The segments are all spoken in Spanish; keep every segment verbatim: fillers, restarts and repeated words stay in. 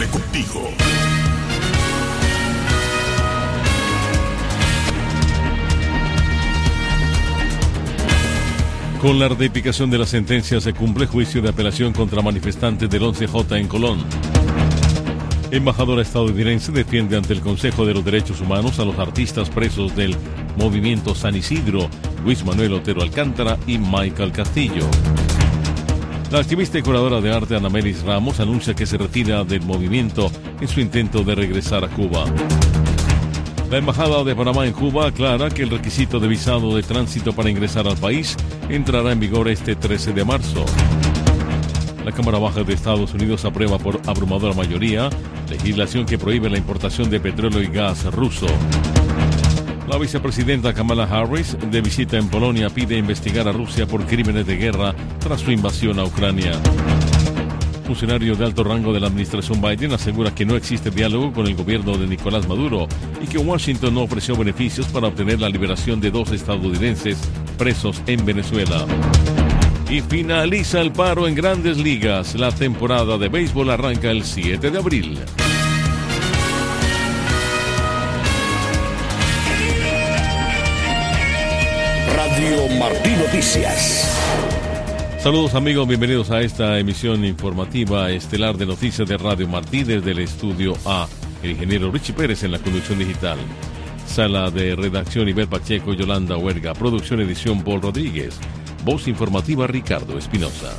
Siempre contigo. Con la ratificación de la sentencia se cumple juicio de apelación contra manifestantes del once J en Colón. Embajadora estadounidense defiende ante el Consejo de los Derechos Humanos a los artistas presos del movimiento San Isidro, Luis Manuel Otero Alcántara y Michael Castillo. La activista y curadora de arte Anamelis Ramos anuncia que se retira del movimiento en su intento de regresar a Cuba. La Embajada de Panamá en Cuba aclara que el requisito de visado de tránsito para ingresar al país entrará en vigor este trece de marzo. La Cámara Baja de Estados Unidos aprueba por abrumadora mayoría legislación que prohíbe la importación de petróleo y gas ruso. La vicepresidenta Kamala Harris, de visita en Polonia, pide investigar a Rusia por crímenes de guerra tras su invasión a Ucrania. Funcionario de alto rango de la administración Biden asegura que no existe diálogo con el gobierno de Nicolás Maduro y que Washington no ofreció beneficios para obtener la liberación de dos estadounidenses presos en Venezuela. Y finaliza el paro en Grandes Ligas. La temporada de béisbol arranca el siete de abril. Radio Martí Noticias. Saludos amigos, bienvenidos a esta emisión informativa estelar de noticias de Radio Martí desde el estudio A. El ingeniero Richie Pérez en la conducción digital. Sala de redacción Ibel Pacheco, Yolanda Huerga. Producción edición Paul Rodríguez. Voz informativa Ricardo Espinosa.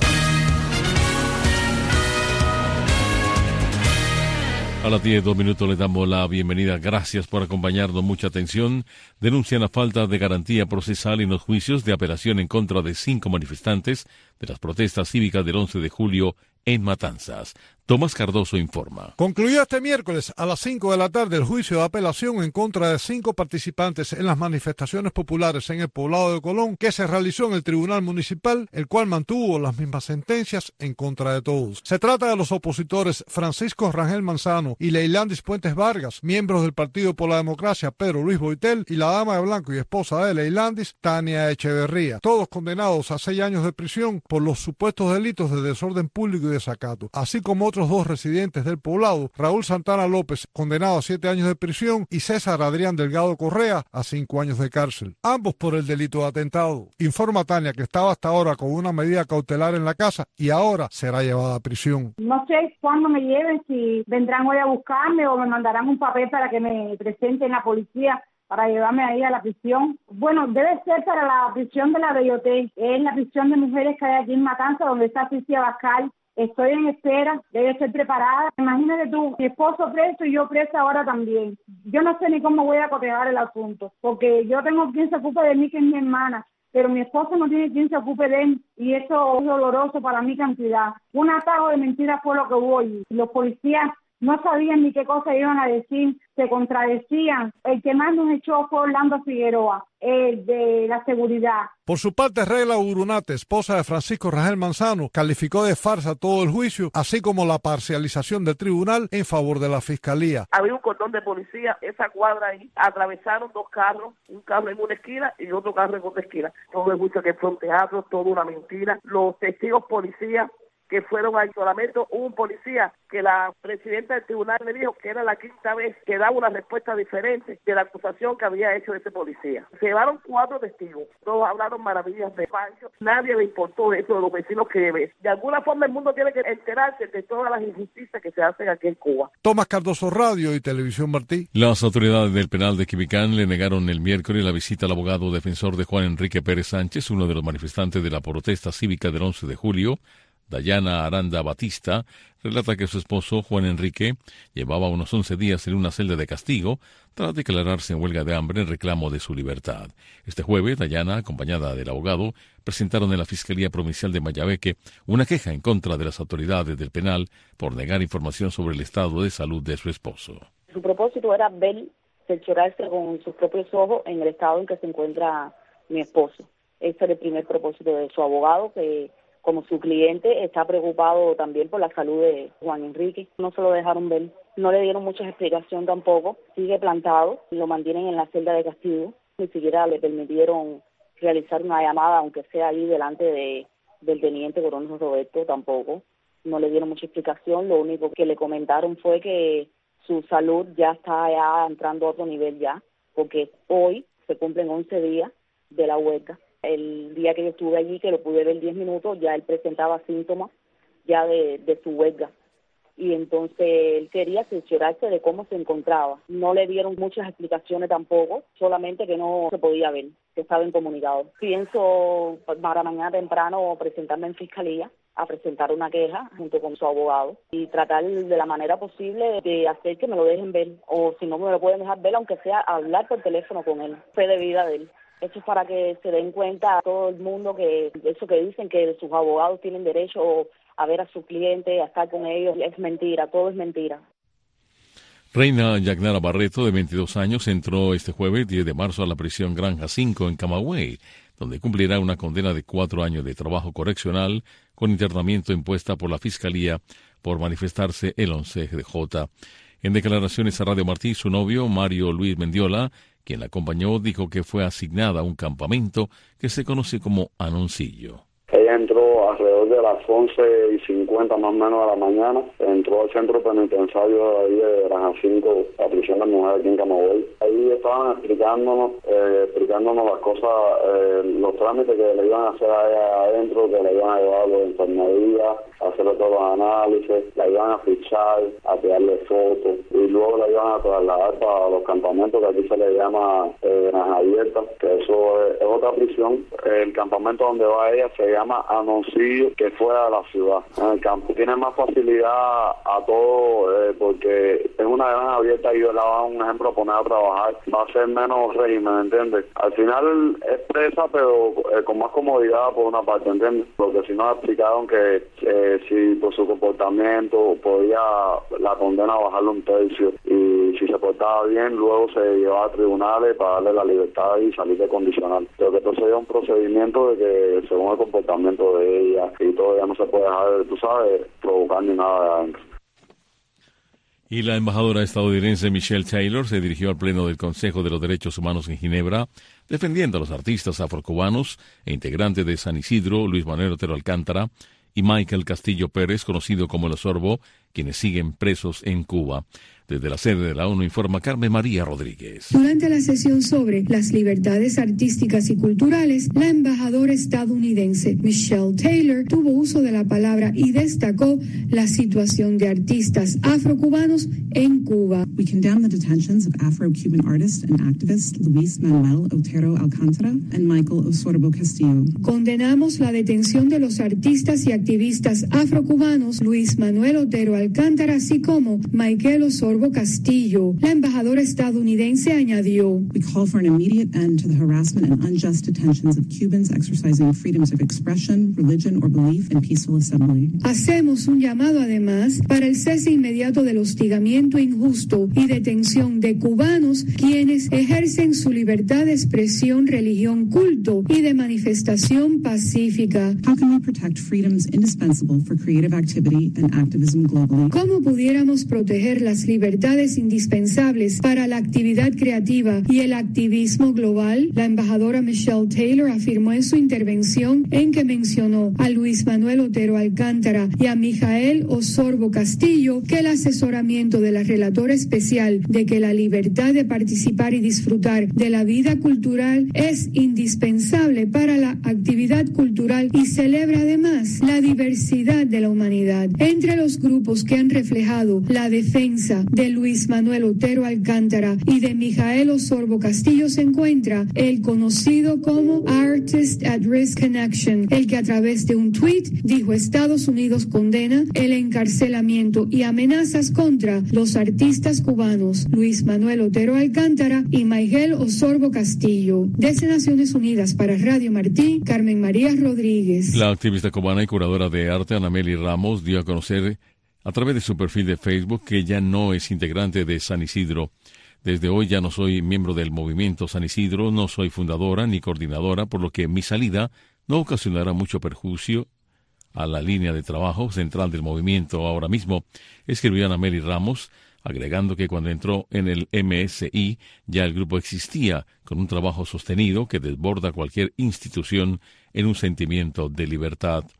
A las diez, dos minutos le damos la bienvenida. Gracias por acompañarnos. Mucha atención. Denuncian la falta de garantía procesal en los juicios de apelación en contra de cinco manifestantes de las protestas cívicas del once de julio en Matanzas. Tomás Cardoso informa. Concluyó este miércoles a las cinco de la tarde el juicio de apelación en contra de cinco participantes en las manifestaciones populares en el poblado de Colón que se realizó en el Tribunal Municipal, el cual mantuvo las mismas sentencias en contra de todos. Se trata de los opositores Francisco Rangel Manzano y Leilandis Puentes Vargas, miembros del Partido por la Democracia Pedro Luis Boitel y la dama de blanco y esposa de Leilandis, Tania Echeverría, todos condenados a seis años de prisión por los supuestos delitos de desorden público y desacato, así como otros dos residentes del poblado, Raúl Santana López, condenado a siete años de prisión, y César Adrián Delgado Correa, a cinco años de cárcel, ambos por el delito de atentado. Informa Tania que estaba hasta ahora con una medida cautelar en la casa y ahora será llevada a prisión. No sé cuándo me lleven, si vendrán hoy a buscarme o me mandarán un papel para que me presenten la policía para llevarme ahí a la prisión. Bueno, debe ser para la prisión de la Bellotey, es la prisión de mujeres que hay aquí en Matanza, donde está Cicia Bascal. Estoy en espera, debe ser preparada. Imagínate tú, mi esposo preso y yo presa ahora también. Yo no sé ni cómo voy a cotejar el asunto, porque yo tengo quien se ocupe de mí, que es mi hermana, pero mi esposo no tiene quien se ocupe de él, y eso es doloroso para mi cantidad. Un atajo de mentiras fue lo que hubo allí. Los policías no sabían ni qué cosa iban a decir, se contradecían. El que más nos echó fue Orlando Figueroa, el de la seguridad. Por su parte, Regla Urunate, esposa de Francisco Rangel Manzano, calificó de farsa todo el juicio, así como la parcialización del tribunal en favor de la fiscalía. Había un cordón de policía, esa cuadra ahí, atravesaron dos carros, un carro en una esquina y otro carro en otra esquina. Todo el juicio que fue un teatro, toda una mentira. Los testigos policías que fueron al isolamiento, hubo un policía que la presidenta del tribunal le dijo que era la quinta vez que daba una respuesta diferente de la acusación que había hecho ese policía. Se llevaron cuatro testigos, todos hablaron maravillas de Pancho, nadie le importó eso de los vecinos que ven. De alguna forma el mundo tiene que enterarse de todas las injusticias que se hacen aquí en Cuba. Tomás Cardoso, Radio y Televisión Martí. Las autoridades del penal de Quibicán le negaron el miércoles la visita al abogado defensor de Juan Enrique Pérez Sánchez, uno de los manifestantes de la protesta cívica del once de julio. Dayana Aranda Batista relata que su esposo, Juan Enrique, llevaba unos once días en una celda de castigo tras declararse en huelga de hambre en reclamo de su libertad. Este jueves, Dayana, acompañada del abogado, presentaron en la Fiscalía Provincial de Mayabeque una queja en contra de las autoridades del penal por negar información sobre el estado de salud de su esposo. Su propósito era ver, cerciorarse con sus propios ojos en el estado en que se encuentra mi esposo. Ese era el primer propósito de su abogado, que como su cliente está preocupado también por la salud de Juan Enrique. No se lo dejaron ver, no le dieron mucha explicación tampoco. Sigue plantado, lo mantienen en la celda de castigo. Ni siquiera le permitieron realizar una llamada, aunque sea ahí delante de, del teniente coronel Roberto, tampoco. no le dieron mucha explicación. Lo único que le comentaron fue que su salud ya está ya entrando a otro nivel ya, porque hoy se cumplen once días de la huelga. El día que yo estuve allí, que lo pude ver diez minutos, ya él presentaba síntomas ya de, de su huelga. Y entonces él quería cerciorarse de cómo se encontraba. No le dieron muchas explicaciones tampoco, solamente que no se podía ver, que estaba incomunicado. Pienso para mañana temprano presentarme en fiscalía, a presentar una queja junto con su abogado y tratar de la manera posible de hacer que me lo dejen ver, o si no me lo pueden dejar ver, aunque sea hablar por teléfono con él, fe de vida de él. Eso es para que se den cuenta a todo el mundo que eso que dicen que sus abogados tienen derecho a ver a sus clientes, a estar con ellos, es mentira, todo es mentira. Reina Yagnara Barreto, de veintidós años, entró este jueves diez de marzo a la prisión Granja cinco en Camagüey, donde cumplirá una condena de cuatro años de trabajo correccional con internamiento impuesta por la Fiscalía por manifestarse el once de Jota. En declaraciones a Radio Martí, su novio, Mario Luis Mendiola, quien la acompañó, dijo que fue asignada a un campamento que se conoce como Anoncillo. Ella entró alrededor de las once y cincuenta más o menos de la mañana, entró al centro penitenciario ahí de Granja cinco, la prisión de mujeres aquí en Camagüey. Ahí estaban explicándonos, eh, explicándonos las cosas, eh, los trámites que le iban a hacer a ella adentro, que le iban a llevar a la enfermería, a hacerle todos los análisis, la iban a fichar, a tirarle fotos, y luego la iban a trasladar para los campamentos que aquí se le llama eh, Granja Abierta, que eso es, es otra prisión. El campamento donde va ella se llama Anoncillo, que fuera de la ciudad. En el campo tiene más facilidad a todo, eh, porque es una granja abierta y yo la voy a un ejemplo a poner a trabajar, va a ser menos régimen, ¿entiendes? Al final es presa, pero eh, con más comodidad por una parte, ¿entiendes? Porque si no explicaron que eh, si por su comportamiento podía la condena bajarle un tercio, y si se portaba bien luego se llevaba a tribunales para darle la libertad y salir de condicional. Pero que entonces es un procedimiento de que según el comportamiento de ella y todo, ya no se puede dejar, tú sabes, provocar ni nada de adentro. Y la embajadora estadounidense Michelle Taylor se dirigió al Pleno del Consejo de los Derechos Humanos en Ginebra, defendiendo a los artistas afrocubanos e integrantes de San Isidro, Luis Manuel Otero Alcántara y Michael Castillo Pérez, conocido como El Osorbo, quienes siguen presos en Cuba. Desde la sede de la ONU informa Carmen María Rodríguez. Durante la sesión sobre las libertades artísticas y culturales, la embajadora estadounidense Michelle Taylor tuvo uso de la palabra y destacó la situación de artistas afrocubanos en Cuba. We condemn the detentions of Afro-Cuban artist and activist Luis Manuel Otero Alcántara and Michael Osorbo Castillo. Condenamos la detención de los artistas y activistas afrocubanos Luis Manuel Otero Alcántara, así como Michael Osorbo Castillo. La embajadora estadounidense añadió: We call for an immediate end to the harassment and unjust detentions of Cubans exercising freedoms of expression, religion or belief in peaceful assembly. Hacemos un llamado además para el cese inmediato del hostigamiento injusto y detención de cubanos quienes ejercen su libertad de expresión, religión, culto y de manifestación pacífica. How can we protect freedoms indispensable for creative activity and activism globally? ¿Cómo pudiéramos proteger las libertades libertades indispensables para la actividad creativa y el activismo global? La embajadora Michelle Taylor afirmó en su intervención en que mencionó a Luis Manuel Otero Alcántara y a Michael Osorbo Castillo que el asesoramiento de la relatora especial de que la libertad de participar y disfrutar de la vida cultural es indispensable para la actividad cultural y celebra además la diversidad de la humanidad. Entre los grupos que han reflejado la defensa de Luis Manuel Otero Alcántara y de Michael Osorbo Castillo se encuentra el conocido como Artist at Risk in Action, el que a través de un tuit dijo: Estados Unidos condena el encarcelamiento y amenazas contra los artistas cubanos Luis Manuel Otero Alcántara y Michael Osorbo Castillo. Desde Naciones Unidas para Radio Martí, Carmen María Rodríguez. La activista cubana y curadora de arte Anameli Ramos dio a conocer a través de su perfil de Facebook que ya no es integrante de San Isidro. Desde hoy ya no soy miembro del movimiento San Isidro, no soy fundadora ni coordinadora, por lo que mi salida no ocasionará mucho perjuicio a la línea de trabajo central del movimiento ahora mismo, escribió Anameli Ramos, agregando que cuando entró en el M S I ya el grupo existía con un trabajo sostenido que desborda cualquier institución en un sentimiento de libertad.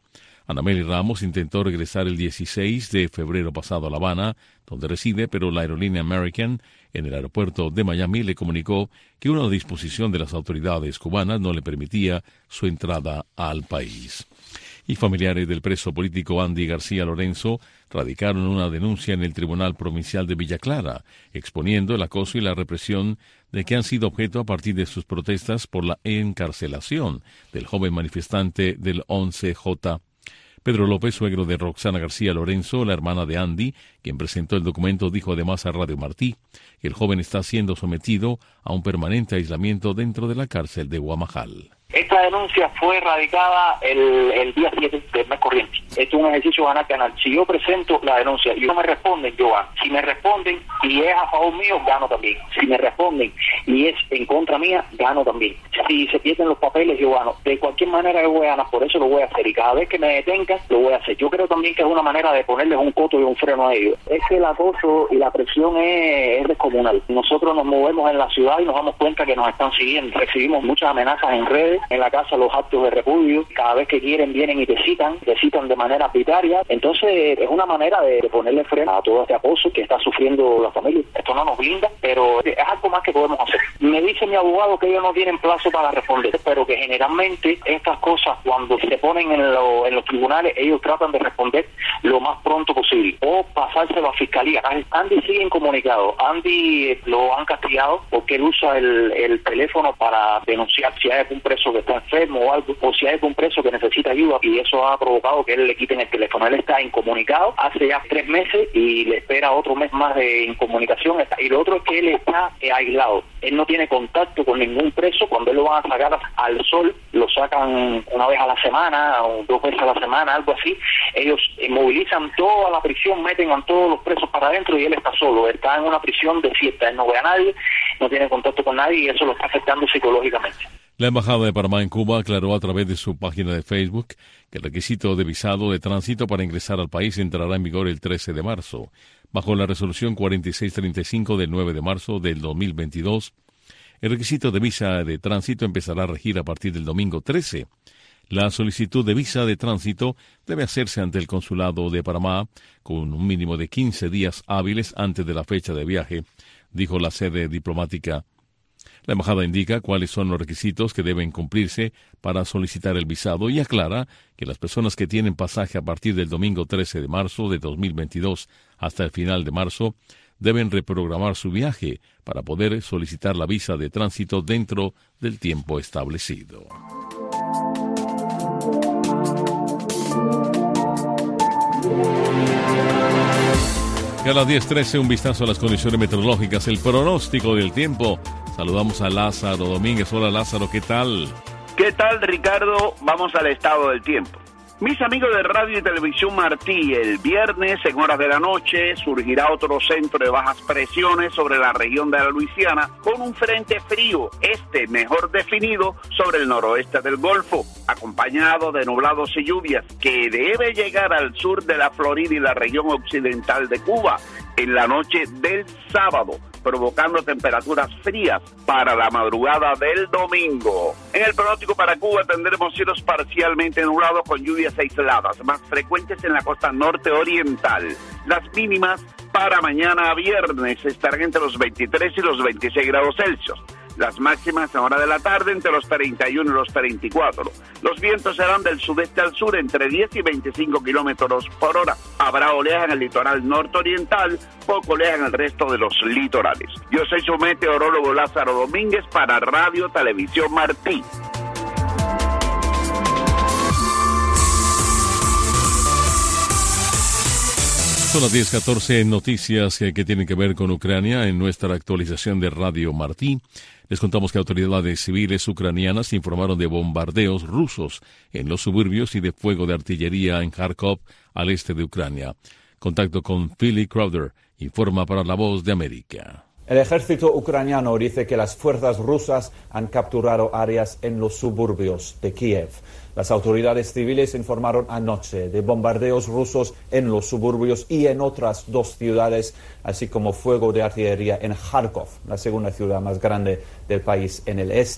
Anameli Ramos intentó regresar el dieciséis de febrero pasado a La Habana, donde reside, pero la aerolínea American en el aeropuerto de Miami le comunicó que una disposición de las autoridades cubanas no le permitía su entrada al país. Y familiares del preso político Andy García Lorenzo radicaron una denuncia en el Tribunal Provincial de Villa Clara, exponiendo el acoso y la represión de que han sido objeto a partir de sus protestas por la encarcelación del joven manifestante del once J. Pedro López, suegro de Roxana García Lorenzo, la hermana de Andy, quien presentó el documento, dijo además a Radio Martí que el joven está siendo sometido a un permanente aislamiento dentro de la cárcel de Guamajal. Esta denuncia fue radicada el, el día siete del mes corriente. Esto es un ejercicio ganar ganar. Si yo presento la denuncia y no me responden, yo gano. Si me responden y es a favor mío, gano también. Si me responden y es en contra mía, gano también. Si se pierden los papeles, yo gano. De cualquier manera yo voy a ganar, por eso lo voy a hacer. Y cada vez que me detengan, lo voy a hacer. Yo creo también que es una manera de ponerles un coto y un freno a ellos. Es que el acoso y la presión es, es descomunal. Nosotros nos movemos en la ciudad y nos damos cuenta que nos están siguiendo. Recibimos muchas amenazas en redes, en la casa los actos de repudio, cada vez que quieren vienen y te citan, te citan de manera arbitraria. Entonces es una manera de, de ponerle freno a todo este acoso que está sufriendo la familia. Esto no nos blinda, pero es algo más que podemos hacer. Me dice mi abogado que ellos no tienen plazo para responder, pero que generalmente estas cosas cuando se ponen en, lo, en los tribunales, ellos tratan de responder lo más pronto posible o pasárselo a fiscalía. Andy sigue incomunicado. Andy lo han castigado porque él usa el, el teléfono para denunciar si hay algún preso que está enfermo o algo, o si hay algún preso que necesita ayuda, y eso ha provocado que él le quiten el teléfono. Él está incomunicado hace ya tres meses y le espera otro mes más de incomunicación. Y lo otro es que él está aislado. Él no tiene contacto con ningún preso. Cuando él lo van a sacar al sol, lo sacan una vez a la semana o dos veces a la semana, algo así. Ellos movilizan toda la prisión, meten a todos los presos para adentro y él está solo. Está en una prisión desierta. Él no ve a nadie, no tiene contacto con nadie y eso lo está afectando psicológicamente. La Embajada de Panamá en Cuba aclaró a través de su página de Facebook que el requisito de visado de tránsito para ingresar al país entrará en vigor el trece de marzo. Bajo la resolución cuarenta y seis treinta y cinco del nueve de marzo del dos mil veintidós, el requisito de visa de tránsito empezará a regir a partir del domingo trece. La solicitud de visa de tránsito debe hacerse ante el Consulado de Panamá con un mínimo de quince días hábiles antes de la fecha de viaje, dijo la sede diplomática. La embajada indica cuáles son los requisitos que deben cumplirse para solicitar el visado y aclara que las personas que tienen pasaje a partir del domingo trece de marzo de dos mil veintidós hasta el final de marzo deben reprogramar su viaje para poder solicitar la visa de tránsito dentro del tiempo establecido. A las diez trece, un vistazo a las condiciones meteorológicas, el pronóstico del tiempo. Saludamos a Lázaro Domínguez. Hola Lázaro, ¿qué tal? ¿Qué tal, Ricardo? Vamos al estado del tiempo. Mis amigos de Radio y Televisión Martí, el viernes en horas de la noche surgirá otro centro de bajas presiones sobre la región de la Luisiana con un frente frío, este mejor definido sobre el noroeste del Golfo, acompañado de nublados y lluvias que debe llegar al sur de la Florida y la región occidental de Cuba en la noche del sábado, provocando temperaturas frías para la madrugada del domingo. En el pronóstico para Cuba tendremos cielos parcialmente nublados con lluvias aisladas, más frecuentes en la costa norte oriental. Las mínimas para mañana viernes estarán entre los veintitrés y los veintiséis grados Celsius. Las máximas a hora de la tarde entre los treinta y uno y los treinta y cuatro. Los vientos serán del sudeste al sur entre diez y veinticinco kilómetros por hora. Habrá oleaje en el litoral nororiental, poco oleaje en el resto de los litorales. Yo soy su meteorólogo Lázaro Domínguez para Radio Televisión Martí. Son las diez catorce, noticias que, que tienen que ver con Ucrania. En nuestra actualización de Radio Martí, les contamos que autoridades civiles ucranianas informaron de bombardeos rusos en los suburbios y de fuego de artillería en Kharkov, al este de Ucrania. Contacto con Philly Crowder, informa para La Voz de América. El ejército ucraniano dice que las fuerzas rusas han capturado áreas en los suburbios de Kiev. Las autoridades civiles informaron anoche de bombardeos rusos en los suburbios y en otras dos ciudades, así como fuego de artillería en Kharkov, la segunda ciudad más grande del país en el este.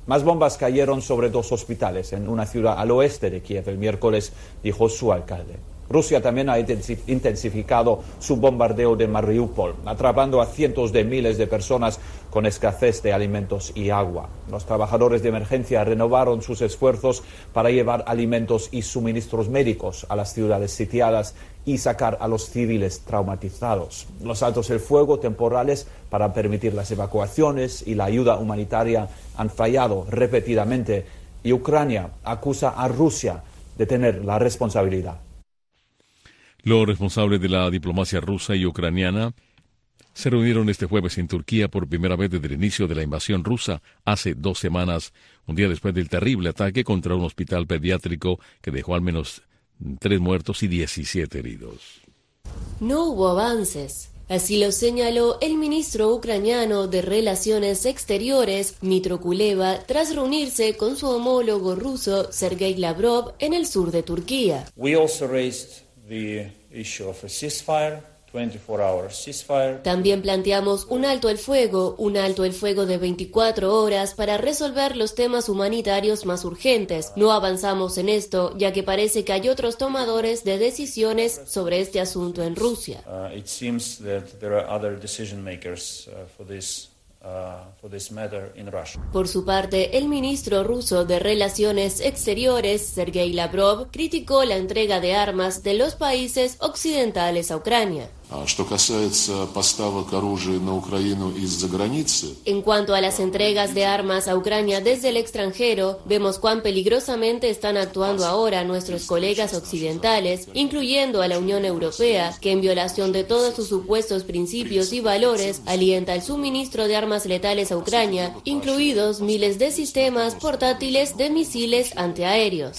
Más bombas cayeron sobre dos hospitales en una ciudad al oeste de Kiev el miércoles, dijo su alcalde. Rusia también ha intensificado su bombardeo de Mariupol, atrapando a cientos de miles de personas con escasez de alimentos y agua. Los trabajadores de emergencia renovaron sus esfuerzos para llevar alimentos y suministros médicos a las ciudades sitiadas y sacar a los civiles traumatizados. Los altos el fuego temporales para permitir las evacuaciones y la ayuda humanitaria han fallado repetidamente y Ucrania acusa a Rusia de tener la responsabilidad. Los responsables de la diplomacia rusa y ucraniana se reunieron este jueves en Turquía por primera vez desde el inicio de la invasión rusa hace dos semanas, un día después del terrible ataque contra un hospital pediátrico que dejó al menos tres muertos y diecisiete heridos. No hubo avances. Así lo señaló el ministro ucraniano de Relaciones Exteriores, Dmytro Kuleba, tras reunirse con su homólogo ruso, Sergei Lavrov, en el sur de Turquía. We also raised the issue of a ceasefire, veinticuatro hour ceasefire. También planteamos un alto el fuego, un alto el fuego de veinticuatro horas para resolver los temas humanitarios más urgentes. No avanzamos en esto, ya que parece que hay otros tomadores de decisiones sobre este asunto en Rusia. Uh, it seems that there are other decision makers uh, for this. Uh, for this matter in Russia. Por su parte, el ministro ruso de Relaciones Exteriores, Sergei Lavrov, criticó la entrega de armas de los países occidentales a Ucrania. En cuanto a las entregas de armas a Ucrania desde el extranjero, vemos cuán peligrosamente están actuando ahora nuestros colegas occidentales, incluyendo a la Unión Europea, que en violación de todos sus supuestos principios y valores alienta el suministro de armas letales a Ucrania, incluidos miles de sistemas portátiles de misiles antiaéreos.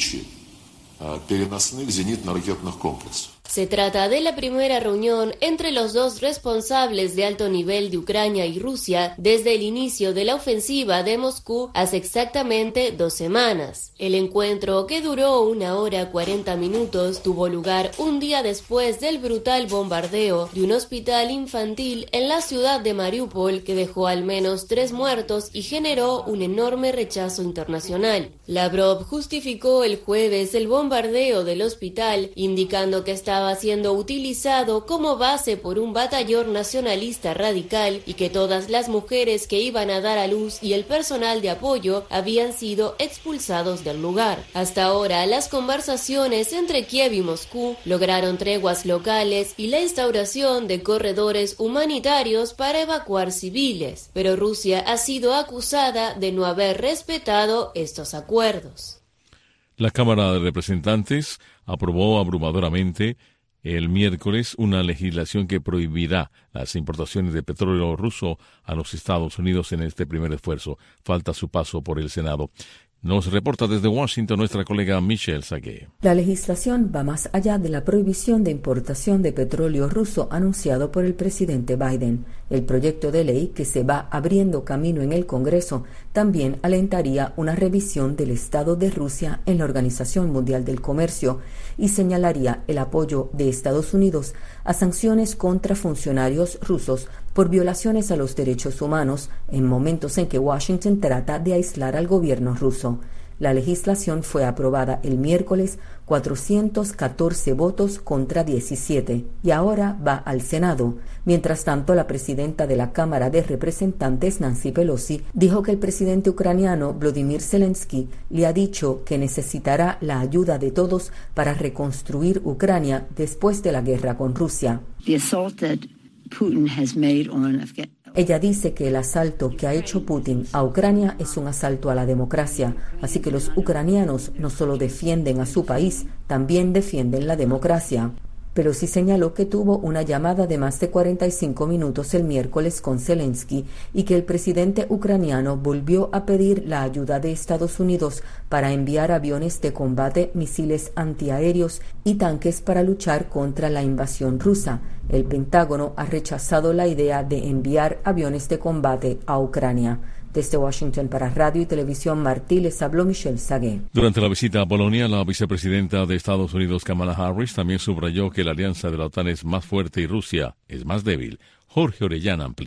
Se trata de la primera reunión entre los dos responsables de alto nivel de Ucrania y Rusia desde el inicio de la ofensiva de Moscú hace exactamente dos semanas. El encuentro, que duró una hora cuarenta minutos, tuvo lugar un día después del brutal bombardeo de un hospital infantil en la ciudad de Mariupol que dejó al menos tres muertos y generó un enorme rechazo internacional. Lavrov justificó el jueves el bombardeo del hospital, indicando que estaba siendo utilizado como base por un batallón nacionalista radical y que todas las mujeres que iban a dar a luz y el personal de apoyo habían sido expulsados del lugar. Hasta ahora, las conversaciones entre Kiev y Moscú lograron treguas locales y la instauración de corredores humanitarios para evacuar civiles, pero Rusia ha sido acusada de no haber respetado estos acuerdos. La Cámara de Representantes aprobó abrumadoramente el miércoles una legislación que prohibirá las importaciones de petróleo ruso a los Estados Unidos en este primer esfuerzo. Falta su paso por el Senado. Nos reporta desde Washington nuestra colega Michelle Sagué. La legislación va más allá de la prohibición de importación de petróleo ruso anunciado por el presidente Biden. El proyecto de ley, que se va abriendo camino en el Congreso, también alentaría una revisión del estado de Rusia en la Organización Mundial del Comercio y señalaría el apoyo de Estados Unidos a sanciones contra funcionarios rusos por violaciones a los derechos humanos en momentos en que Washington trata de aislar al gobierno ruso. La legislación fue aprobada el miércoles, cuatrocientos catorce votos contra diecisiete, y ahora va al Senado. Mientras tanto, la presidenta de la Cámara de Representantes, Nancy Pelosi, dijo que el presidente ucraniano Volodymyr Zelensky le ha dicho que necesitará la ayuda de todos para reconstruir Ucrania después de la guerra con Rusia. The assault that Putin has made on Afghanistan. Ella dice que el asalto que ha hecho Putin a Ucrania es un asalto a la democracia, así que los ucranianos no solo defienden a su país, también defienden la democracia. Pero sí señaló que tuvo una llamada de más de cuarenta y cinco minutos el miércoles con Zelensky y que el presidente ucraniano volvió a pedir la ayuda de Estados Unidos para enviar aviones de combate, misiles antiaéreos y tanques para luchar contra la invasión rusa. El Pentágono ha rechazado la idea de enviar aviones de combate a Ucrania. Desde Washington para Radio y Televisión Martí les habló Michelle Sagué. Durante la visita a Polonia, la vicepresidenta de Estados Unidos, Kamala Harris, también subrayó que la alianza de la OTAN es más fuerte y Rusia es más débil. Jorge Orellana amplía.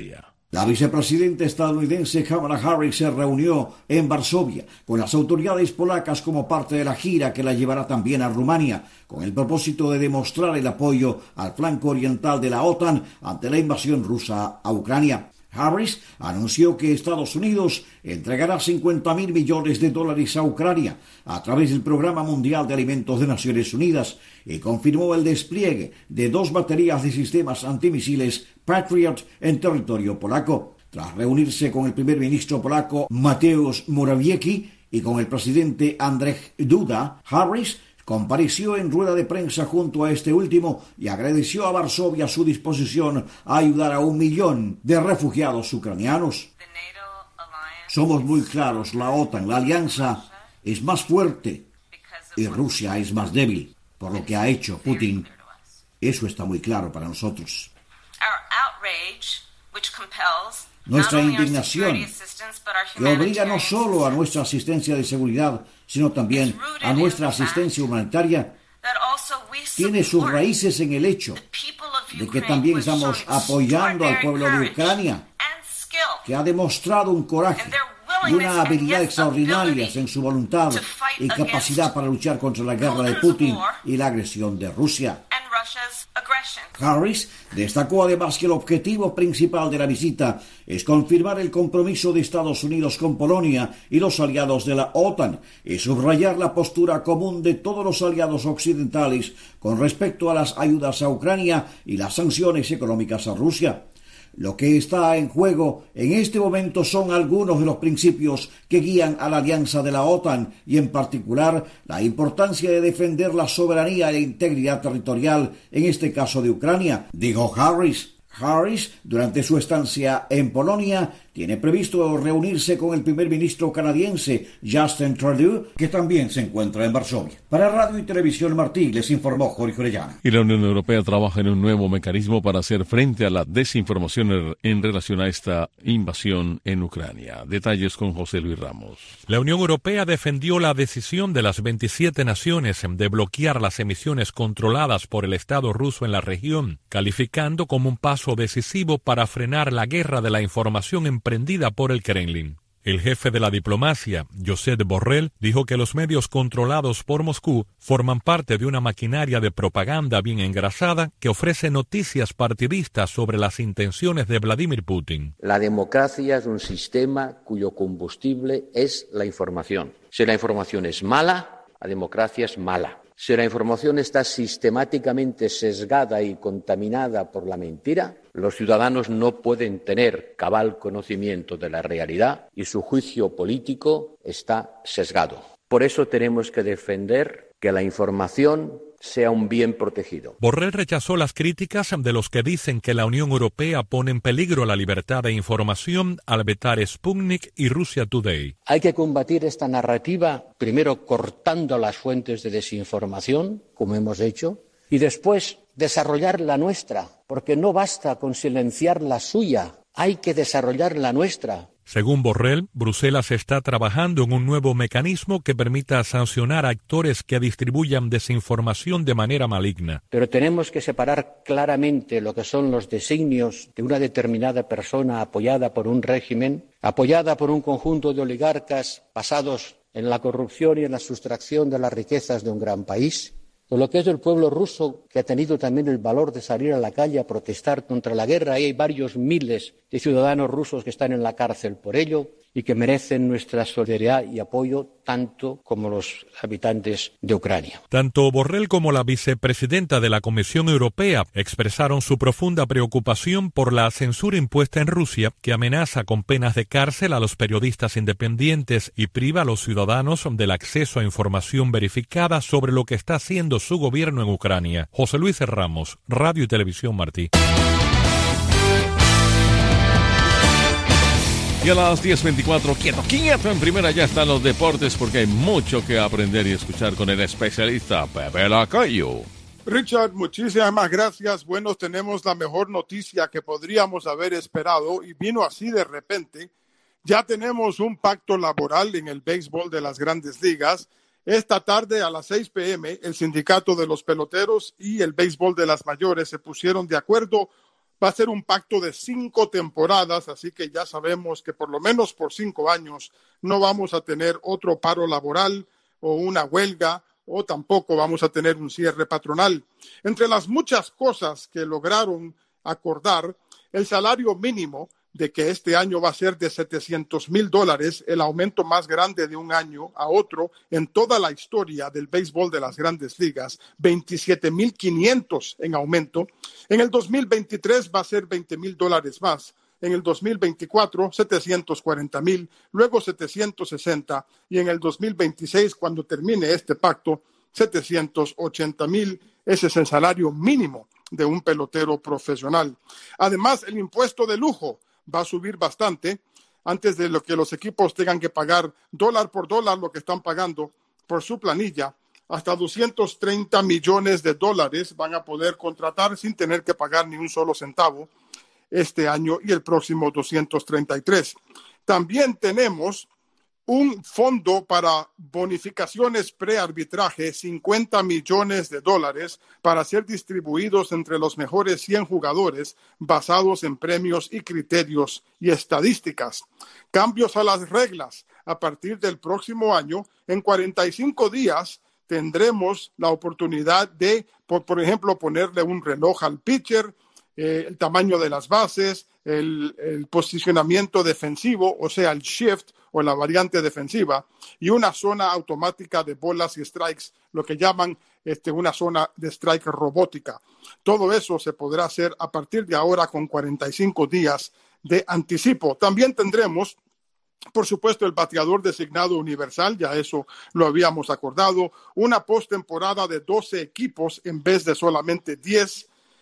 La vicepresidenta estadounidense Kamala Harris se reunió en Varsovia con las autoridades polacas como parte de la gira que la llevará también a Rumania, con el propósito de demostrar el apoyo al flanco oriental de la OTAN ante la invasión rusa a Ucrania. Harris anunció que Estados Unidos entregará cincuenta mil millones de dólares a Ucrania a través del Programa Mundial de Alimentos de Naciones Unidas y confirmó el despliegue de dos baterías de sistemas antimisiles Patriot en territorio polaco. Tras reunirse con el primer ministro polaco Mateusz Morawiecki y con el presidente Andrzej Duda, Harris compareció en rueda de prensa junto a este último y agradeció a Varsovia su disposición a ayudar a un millón de refugiados ucranianos. Somos muy claros, la OTAN, la alianza, es más fuerte y Rusia es más débil, por lo que ha hecho Putin. Eso está muy claro para nosotros. Nuestra indignación, que obliga no solo a nuestra asistencia de seguridad, sino también a nuestra asistencia humanitaria, tiene sus raíces en el hecho de que también estamos apoyando al pueblo de Ucrania, que ha demostrado un coraje y una habilidad extraordinarias en su voluntad y capacidad para luchar contra la guerra de Putin y la agresión de Rusia. Harris destacó además que el objetivo principal de la visita es confirmar el compromiso de Estados Unidos con Polonia y los aliados de la OTAN y subrayar la postura común de todos los aliados occidentales con respecto a las ayudas a Ucrania y las sanciones económicas a Rusia. Lo que está en juego en este momento son algunos de los principios que guían a la alianza de la OTAN y en particular la importancia de defender la soberanía e la integridad territorial, en este caso de Ucrania, dijo Harris. Harris, durante su estancia en Polonia, tiene previsto reunirse con el primer ministro canadiense Justin Trudeau, que también se encuentra en Varsovia. Para Radio y Televisión Martí, les informó Jorge Orellana. Y la Unión Europea trabaja en un nuevo mecanismo para hacer frente a la desinformación en relación a esta invasión en Ucrania. Detalles con José Luis Ramos. La Unión Europea defendió la decisión de las veintisiete naciones de bloquear las emisiones controladas por el Estado ruso en la región, calificando como un paso decisivo para frenar la guerra de la información emprendida por el Kremlin. El jefe de la diplomacia, Josep Borrell, dijo que los medios controlados por Moscú forman parte de una maquinaria de propaganda bien engrasada que ofrece noticias partidistas sobre las intenciones de Vladimir Putin. La democracia es un sistema cuyo combustible es la información. Si la información es mala, la democracia es mala. Si la información está sistemáticamente sesgada y contaminada por la mentira, los ciudadanos no pueden tener cabal conocimiento de la realidad y su juicio político está sesgado. Por eso tenemos que defender que la información sea un bien protegido. Borrell rechazó las críticas de los que dicen que la Unión Europea pone en peligro la libertad de información al vetar Sputnik y Russia Today. Hay que combatir esta narrativa, primero cortando las fuentes de desinformación, como hemos hecho, y después desarrollar la nuestra, porque no basta con silenciar la suya, hay que desarrollar la nuestra. Según Borrell, Bruselas está trabajando en un nuevo mecanismo que permita sancionar a actores que distribuyan desinformación de manera maligna. Pero tenemos que separar claramente lo que son los designios de una determinada persona apoyada por un régimen, apoyada por un conjunto de oligarcas basados en la corrupción y en la sustracción de las riquezas de un gran país, de lo que es el pueblo ruso, que ha tenido también el valor de salir a la calle a protestar contra la guerra, y hay varios miles de ciudadanos rusos que están en la cárcel por ello y que merecen nuestra solidaridad y apoyo tanto como los habitantes de Ucrania. Tanto Borrell como la vicepresidenta de la Comisión Europea expresaron su profunda preocupación por la censura impuesta en Rusia, que amenaza con penas de cárcel a los periodistas independientes y priva a los ciudadanos del acceso a información verificada sobre lo que está haciendo su gobierno en Ucrania. José Luis Ramos, Radio y Televisión Martí. Y a las diez veinticuatro, quieto, quieto, en primera ya están los deportes porque hay mucho que aprender y escuchar con el especialista Pepe Lacayo. Richard, muchísimas gracias. Bueno, tenemos la mejor noticia que podríamos haber esperado y vino así de repente. Ya tenemos un pacto laboral en el béisbol de las Grandes Ligas. Esta tarde a las seis p m el sindicato de los peloteros y el béisbol de las mayores se pusieron de acuerdo Va a ser un pacto de cinco temporadas, así que ya sabemos que por lo menos por cinco años no vamos a tener otro paro laboral o una huelga, o tampoco vamos a tener un cierre patronal. Entre las muchas cosas que lograron acordar, el salario mínimo de que este año va a ser de setecientos mil dólares, el aumento más grande de un año a otro en toda la historia del béisbol de las grandes ligas, veintisiete mil quinientos en aumento. En el dos mil veintitrés va a ser veinte mil dólares más. En el dos mil veinticuatro, setecientos cuarenta mil, luego setecientos sesenta, y en el dos mil veintiséis, cuando termine este pacto, setecientos ochenta mil. Ese es el salario mínimo de un pelotero profesional. Además, el impuesto de lujo va a subir bastante antes de lo que los equipos tengan que pagar dólar por dólar lo que están pagando por su planilla. Hasta doscientos treinta millones de dólares van a poder contratar sin tener que pagar ni un solo centavo este año y el próximo doscientos treinta y tres. También tenemos un fondo para bonificaciones prearbitraje, cincuenta millones de dólares para ser distribuidos entre los mejores cien jugadores basados en premios y criterios y estadísticas. Cambios a las reglas. A partir del próximo año, en cuarenta y cinco días, tendremos la oportunidad de, por, por ejemplo, ponerle un reloj al pitcher, eh, el tamaño de las bases, el, el posicionamiento defensivo, o sea, el shift o la variante defensiva, y una zona automática de bolas y strikes, lo que llaman este, una zona de strike robótica. Todo eso se podrá hacer a partir de ahora con cuarenta y cinco días de anticipo. También tendremos, por supuesto, el bateador designado universal, ya eso lo habíamos acordado, una postemporada de doce equipos en vez de solamente diez,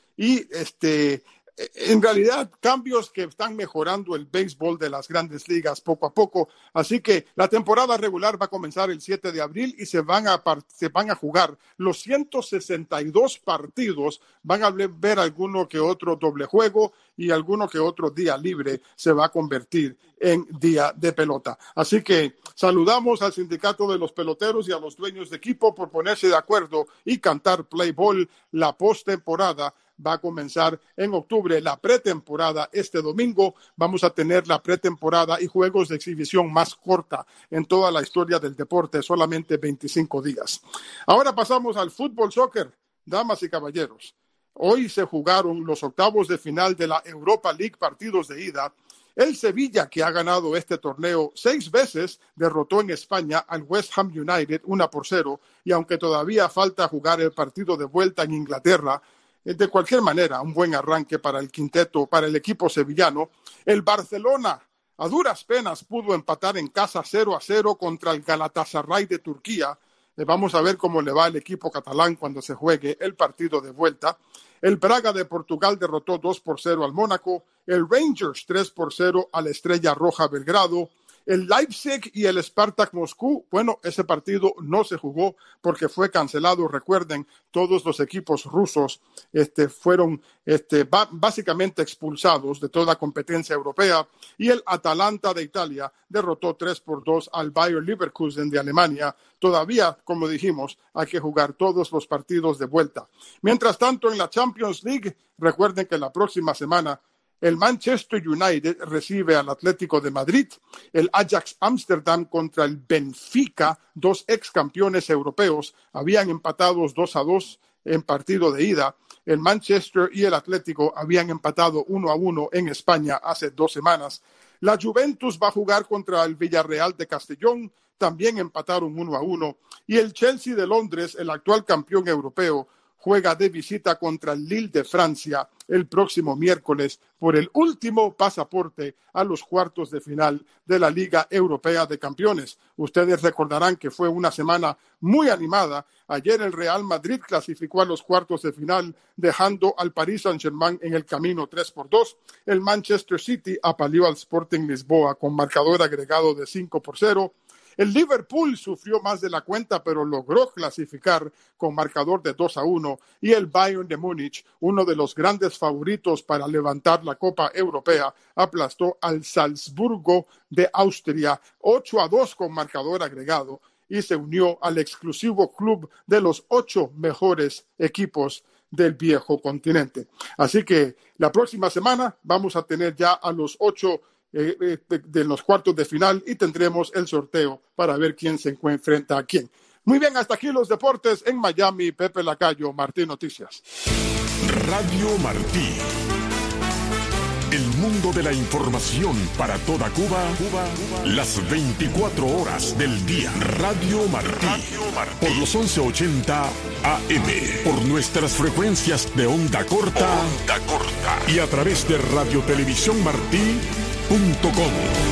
y este, en realidad cambios que están mejorando el béisbol de las grandes ligas poco a poco. Así que la temporada regular va a comenzar el siete de abril y se van a, se van a jugar los ciento sesenta y dos partidos. Van a ver alguno que otro doble juego y alguno que otro día libre se va a convertir en día de pelota. Así que saludamos al sindicato de los peloteros y a los dueños de equipo por ponerse de acuerdo y cantar play ball. La postemporada va a comenzar en octubre. La pretemporada este domingo. Vamos a tener la pretemporada y juegos de exhibición más corta en toda la historia del deporte, solamente veinticinco días. Ahora pasamos al fútbol soccer, damas y caballeros. Hoy se jugaron los octavos de final de la Europa League, partidos de ida. El Sevilla, que ha ganado este torneo seis veces, derrotó en España al West Ham United uno por cero, y aunque todavía falta jugar el partido de vuelta en Inglaterra, de cualquier manera, un buen arranque para el quinteto, para el equipo sevillano. El Barcelona, a duras penas, pudo empatar en casa cero a cero contra el Galatasaray de Turquía. Vamos a ver cómo le va al equipo catalán cuando se juegue el partido de vuelta. El Braga de Portugal derrotó dos por cero al Mónaco. El Rangers tres por cero a la Estrella Roja Belgrado. El Leipzig y el Spartak Moscú, bueno, ese partido no se jugó porque fue cancelado. Recuerden, todos los equipos rusos este, fueron este, ba- básicamente expulsados de toda competencia europea. Y el Atalanta de Italia derrotó tres por dos al Bayer Leverkusen de Alemania. Todavía, como dijimos, hay que jugar todos los partidos de vuelta. Mientras tanto, en la Champions League, recuerden que la próxima semana el Manchester United recibe al Atlético de Madrid, el Ajax Amsterdam contra el Benfica, dos ex campeones europeos, habían empatados dos a dos en partido de ida. El Manchester y el Atlético habían empatado uno a uno en España hace dos semanas. La Juventus va a jugar contra el Villarreal de Castellón, también empataron uno a uno. Y el Chelsea de Londres, el actual campeón europeo, juega de visita contra el Lille de Francia el próximo miércoles por el último pasaporte a los cuartos de final de la Liga Europea de Campeones. Ustedes recordarán que fue una semana muy animada. Ayer el Real Madrid clasificó a los cuartos de final, dejando al Paris Saint-Germain en el camino tres por dos. El Manchester City apaleó al Sporting Lisboa con marcador agregado de cinco por cero. El Liverpool sufrió más de la cuenta, pero logró clasificar con marcador de dos a uno. Y el Bayern de Múnich, uno de los grandes favoritos para levantar la Copa Europea, aplastó al Salzburgo de Austria ocho a dos con marcador agregado y se unió al exclusivo club de los ocho mejores equipos del viejo continente. Así que la próxima semana vamos a tener ya a los ocho eh, eh, de, de los cuartos de final y tendremos el sorteo para ver quién se enfrenta a quién. Muy bien, hasta aquí los deportes en Miami. Pepe Lacayo, Martí Noticias. Radio Martí. El mundo de la información para toda Cuba, Cuba, Cuba, las veinticuatro horas del día. Radio Martí. Radio Martí. Por los once ochenta A M. Por nuestras frecuencias de onda corta. Onda corta. Y a través de radio televisión martí punto com.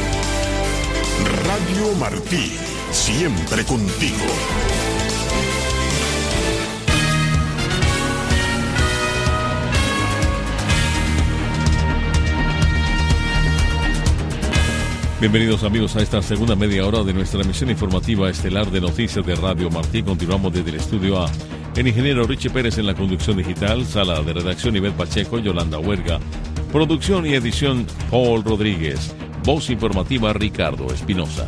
Radio Martí. Siempre contigo. Bienvenidos amigos a esta segunda media hora de nuestra emisión informativa estelar de noticias de Radio Martí. Continuamos desde el estudio A. El ingeniero Richie Pérez en la conducción digital, sala de redacción Ivette Pacheco, Yolanda Huerga, producción y edición Paul Rodríguez, voz informativa Ricardo Espinosa.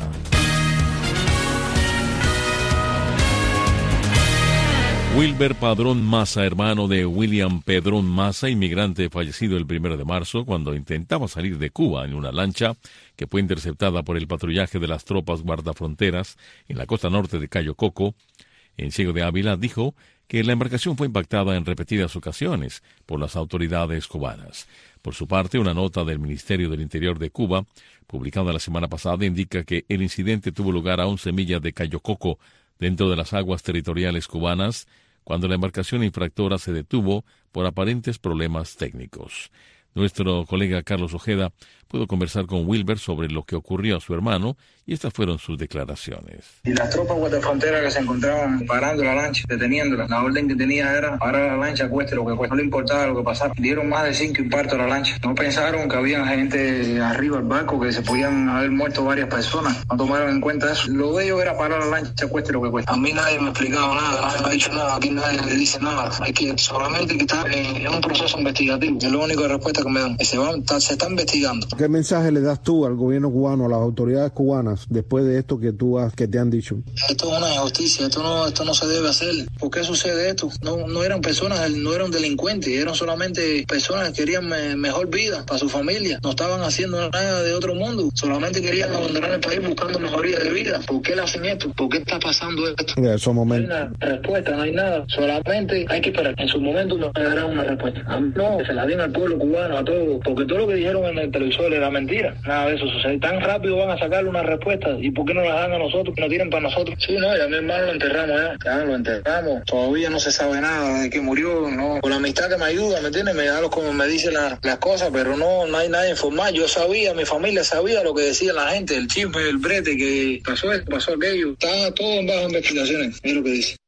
Wilber Padrón Maza, hermano de William Pedrón Maza, inmigrante fallecido el primero de marzo cuando intentaba salir de Cuba en una lancha que fue interceptada por el patrullaje de las tropas guardafronteras en la costa norte de Cayo Coco, en Ciego de Ávila, dijo que la embarcación fue impactada en repetidas ocasiones por las autoridades cubanas. Por su parte, una nota del Ministerio del Interior de Cuba, publicada la semana pasada, indica que el incidente tuvo lugar a once millas de Cayo Coco, dentro de las aguas territoriales cubanas, cuando la embarcación infractora se detuvo por aparentes problemas técnicos. Nuestro colega Carlos Ojeda pudo conversar con Wilber sobre lo que ocurrió a su hermano y estas fueron sus declaraciones. Y las tropas guardafronteras que se encontraban parando la lancha, deteniéndola, la orden que tenía era parar la lancha, cueste lo que cueste, no le importaba lo que pasara. Dieron más de cinco impactos a la lancha. No pensaron que había gente arriba del barco, que se podían haber muerto varias personas. No tomaron en cuenta eso. Lo de ellos era parar la lancha, cueste lo que cueste. A mí nadie me ha explicado nada, nadie me ha dicho nada, aquí nadie le dice nada. Hay que solamente que estar en un proceso investigativo. Es la única respuesta que me dan. Se, van, se está investigando. ¿Qué mensaje le das tú al gobierno cubano, a las autoridades cubanas, después de esto que tú has, que te han dicho? Esto es una injusticia, esto no, esto no se debe hacer. ¿Por qué sucede esto? No, no eran personas, no eran delincuentes, eran solamente personas que querían me, mejor vida para su familia. No estaban haciendo nada de otro mundo, solamente querían abandonar el país buscando mejoría de vida. ¿Por qué le hacen esto? ¿Por qué está pasando esto? En esos momentos. No hay una respuesta, no hay nada. Solamente hay que esperar. En su momento no darán una respuesta. No, se la den al pueblo cubano, a todos, porque todo lo que dijeron en el televisor era mentira. Nada de eso sucede. Tan rápido van a sacarle una respuesta. ¿Y por qué no la dan a nosotros? Que nos tiren para nosotros. Sí, no, ya a mi hermano lo enterramos ya. Ya lo enterramos. Todavía no se sabe nada de que murió, no. Con la amistad que me ayuda, ¿me entiendes? Me da los como me dicen la, las cosas, pero no, no hay nada informado. Yo sabía, mi familia sabía lo que decía la gente, el chisme, el brete, que pasó esto, pasó aquello. Está todo en bajo investigaciones, es lo que dice.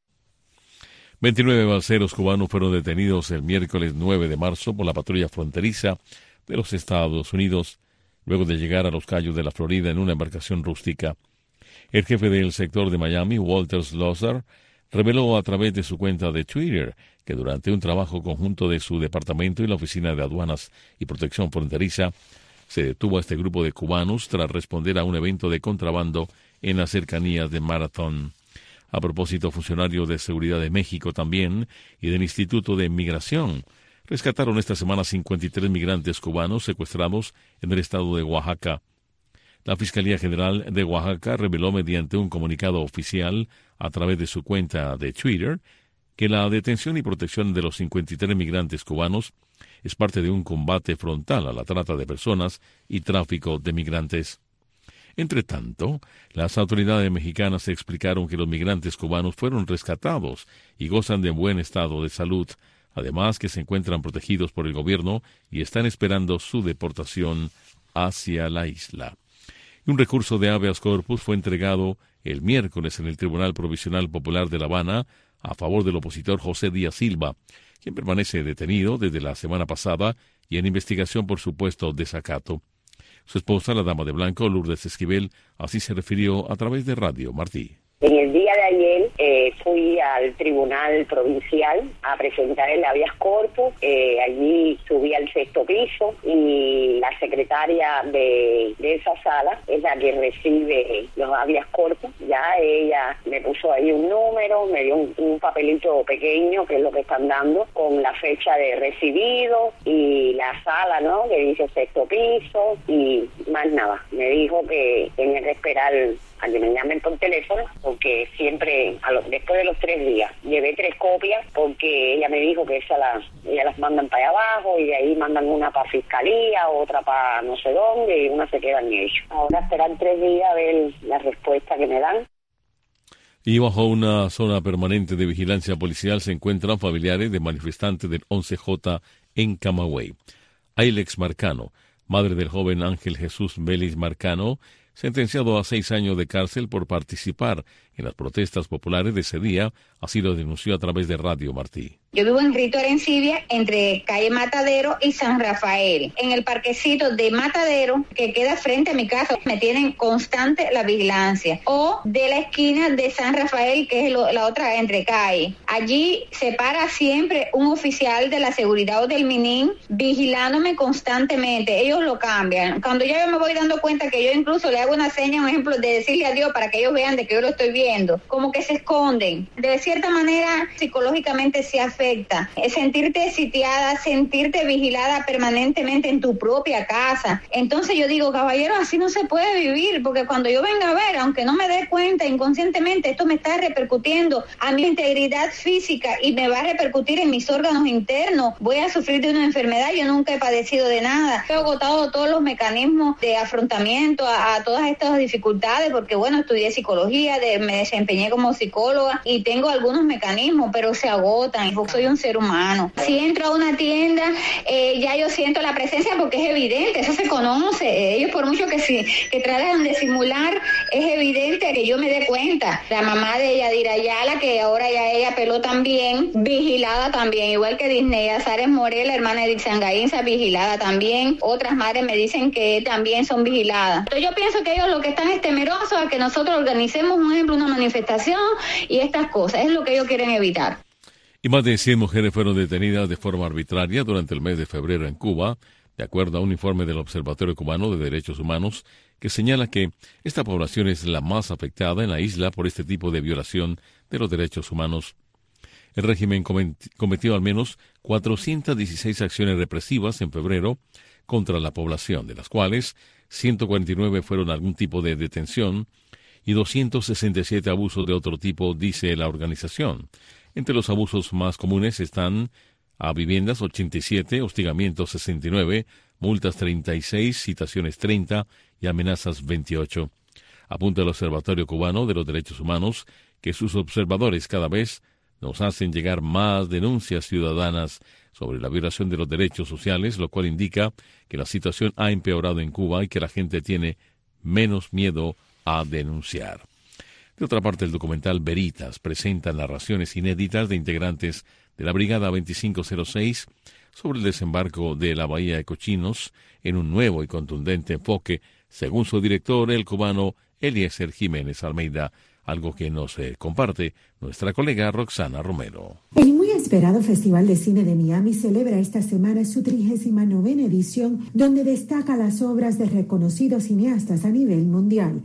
veintinueve balseros cubanos fueron detenidos el miércoles nueve de marzo por la patrulla fronteriza de los Estados Unidos, luego de llegar a los Cayos de la Florida en una embarcación rústica. El jefe del sector de Miami, Walter Slosar, reveló a través de su cuenta de Twitter que durante un trabajo conjunto de su departamento y la Oficina de Aduanas y Protección Fronteriza, se detuvo a este grupo de cubanos tras responder a un evento de contrabando en las cercanías de Marathon. A propósito, funcionarios de Seguridad de México también y del Instituto de Migración rescataron esta semana cincuenta y tres migrantes cubanos secuestrados en el estado de Oaxaca. La Fiscalía General de Oaxaca reveló mediante un comunicado oficial a través de su cuenta de Twitter que la detención y protección de los cincuenta y tres migrantes cubanos es parte de un combate frontal a la trata de personas y tráfico de migrantes. Entre tanto, las autoridades mexicanas explicaron que los migrantes cubanos fueron rescatados y gozan de buen estado de salud, además que se encuentran protegidos por el gobierno y están esperando su deportación hacia la isla. Un recurso de habeas corpus fue entregado el miércoles en el Tribunal Provisional Popular de La Habana a favor del opositor José Díaz Silva, quien permanece detenido desde la semana pasada y en investigación por supuesto desacato. Su esposa, la dama de blanco, Lourdes Esquivel, así se refirió a través de Radio Martí. En el día de ayer eh, fui al Tribunal Provincial a presentar el habeas corpus. Eh, allí subí al sexto piso y la secretaria de, de esa sala es la que recibe los habeas corpus. Ya ella me puso ahí un número, me dio un, un papelito pequeño, que es lo que están dando, con la fecha de recibido y la sala, ¿no?, que dice sexto piso, y más nada. Me dijo que tenía que esperar a que me llamen por teléfono, porque siempre, a lo, después de los tres días, llevé tres copias, porque ella me dijo que esa la, ella las mandan para allá abajo, y de ahí mandan una para fiscalía, otra para no sé dónde, y una se queda en ellos. Ahora esperar tres días a ver la respuesta que me dan. Y bajo una zona permanente de vigilancia policial se encuentran familiares de manifestantes del once J en Camagüey. Ailex Marcano, madre del joven Ángel Jesús Vélez Marcano, sentenciado a seis años de cárcel por participar en las protestas populares de ese día, así lo denunció a través de Radio Martí. Yo vivo en Rito Arencibia, entre calle Matadero y San Rafael. En el parquecito de Matadero, que queda frente a mi casa, me tienen constante la vigilancia. O de la esquina de San Rafael, que es lo, la otra entre calle. Allí se para siempre un oficial de la seguridad o del MININ vigilándome constantemente. Ellos lo cambian. Cuando ya yo me voy dando cuenta que yo incluso le hago una seña, un ejemplo, de decirle adiós para que ellos vean de que yo lo estoy viendo, como que se esconden. De cierta manera, psicológicamente se afecta. Es sentirte sitiada, sentirte vigilada permanentemente en tu propia casa. Entonces yo digo, caballero, así no se puede vivir, porque cuando yo venga a ver, aunque no me dé cuenta inconscientemente, esto me está repercutiendo a mi integridad física y me va a repercutir en mis órganos internos. Voy a sufrir de una enfermedad, yo nunca he padecido de nada. He agotado todos los mecanismos de afrontamiento a, a todas estas dificultades, porque bueno, estudié psicología, de, me desempeñé como psicóloga y tengo algunos mecanismos, pero se agotan. Soy un ser humano. Si entro a una tienda, eh, ya yo siento la presencia, porque es evidente, eso se conoce. Ellos, por mucho que sí, que tratan de simular, es evidente que yo me dé cuenta. La mamá de Yadira Ayala, que ahora ya ella peló también, vigilada también, igual que Disney. Azares Morel, la hermana de Dixangaínza, vigilada también. Otras madres me dicen que también son vigiladas. Entonces yo pienso que ellos lo que están es temerosos a que nosotros organicemos, un ejemplo, una manifestación y estas cosas. Es lo que ellos quieren evitar. Y más de cien mujeres fueron detenidas de forma arbitraria durante el mes de febrero en Cuba, de acuerdo a un informe del Observatorio Cubano de Derechos Humanos, que señala que esta población es la más afectada en la isla por este tipo de violación de los derechos humanos. El régimen cometió al menos cuatrocientas dieciséis acciones represivas en febrero contra la población, de las cuales ciento cuarenta y nueve fueron algún tipo de detención y doscientos sesenta y siete abusos de otro tipo, dice la organización. Entre los abusos más comunes están a viviendas ochenta y siete, hostigamientos sesenta y nueve, multas treinta y seis, citaciones treinta y amenazas veintiocho. Apunta el Observatorio Cubano de los Derechos Humanos que sus observadores cada vez nos hacen llegar más denuncias ciudadanas sobre la violación de los derechos sociales, lo cual indica que la situación ha empeorado en Cuba y que la gente tiene menos miedo a denunciar. De otra parte, el documental Veritas presenta narraciones inéditas de integrantes de la Brigada veinticinco cero seis sobre el desembarco de la Bahía de Cochinos en un nuevo y contundente enfoque, según su director, el cubano Eliezer Jiménez Almeida, algo que nos eh, comparte nuestra colega Roxana Romero. El muy esperado Festival de Cine de Miami celebra esta semana su trigésima novena edición, donde destaca las obras de reconocidos cineastas a nivel mundial.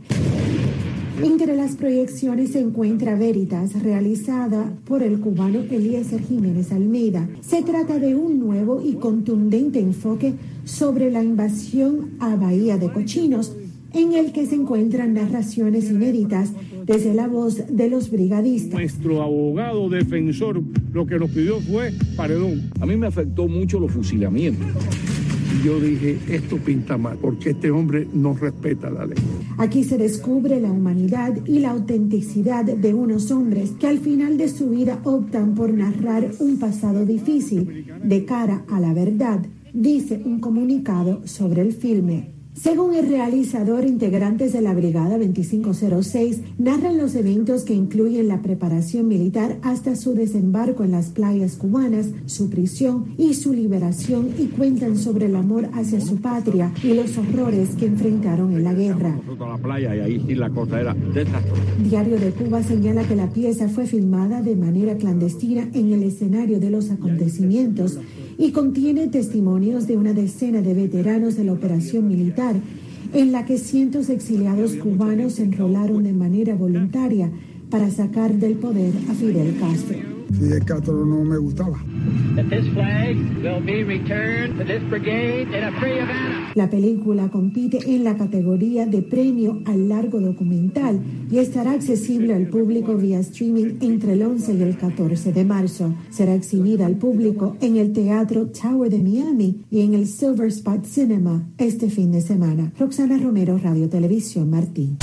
Entre las proyecciones se encuentra Veritas, realizada por el cubano Eliezer Jiménez Almeida. Se trata de un nuevo y contundente enfoque sobre la invasión a Bahía de Cochinos, en el que se encuentran narraciones inéditas desde la voz de los brigadistas. Nuestro abogado defensor lo que nos pidió fue paredón. A mí me afectó mucho los fusilamientos. Yo dije, esto pinta mal, porque este hombre no respeta la ley. Aquí se descubre la humanidad y la autenticidad de unos hombres que al final de su vida optan por narrar un pasado difícil de cara a la verdad, dice un comunicado sobre el filme. Según el realizador, integrantes de la Brigada veinticinco cero seis narran los eventos que incluyen la preparación militar hasta su desembarco en las playas cubanas, su prisión y su liberación, y cuentan sobre el amor hacia su patria y los horrores que enfrentaron en la guerra. Diario de Cuba señala que la pieza fue filmada de manera clandestina en el escenario de los acontecimientos y contiene testimonios de una decena de veteranos de la operación militar, en la que cientos de exiliados cubanos se enrolaron de manera voluntaria para sacar del poder a Fidel Castro. Fidel Castro no me gustaba. La película compite en la categoría de premio al largo documental y estará accesible al público vía streaming entre el once y el catorce de marzo. Será exhibida al público en el Teatro Tower de Miami y en el Silver Spot Cinema este fin de semana. Roxana Romero, Radio Televisión Martí.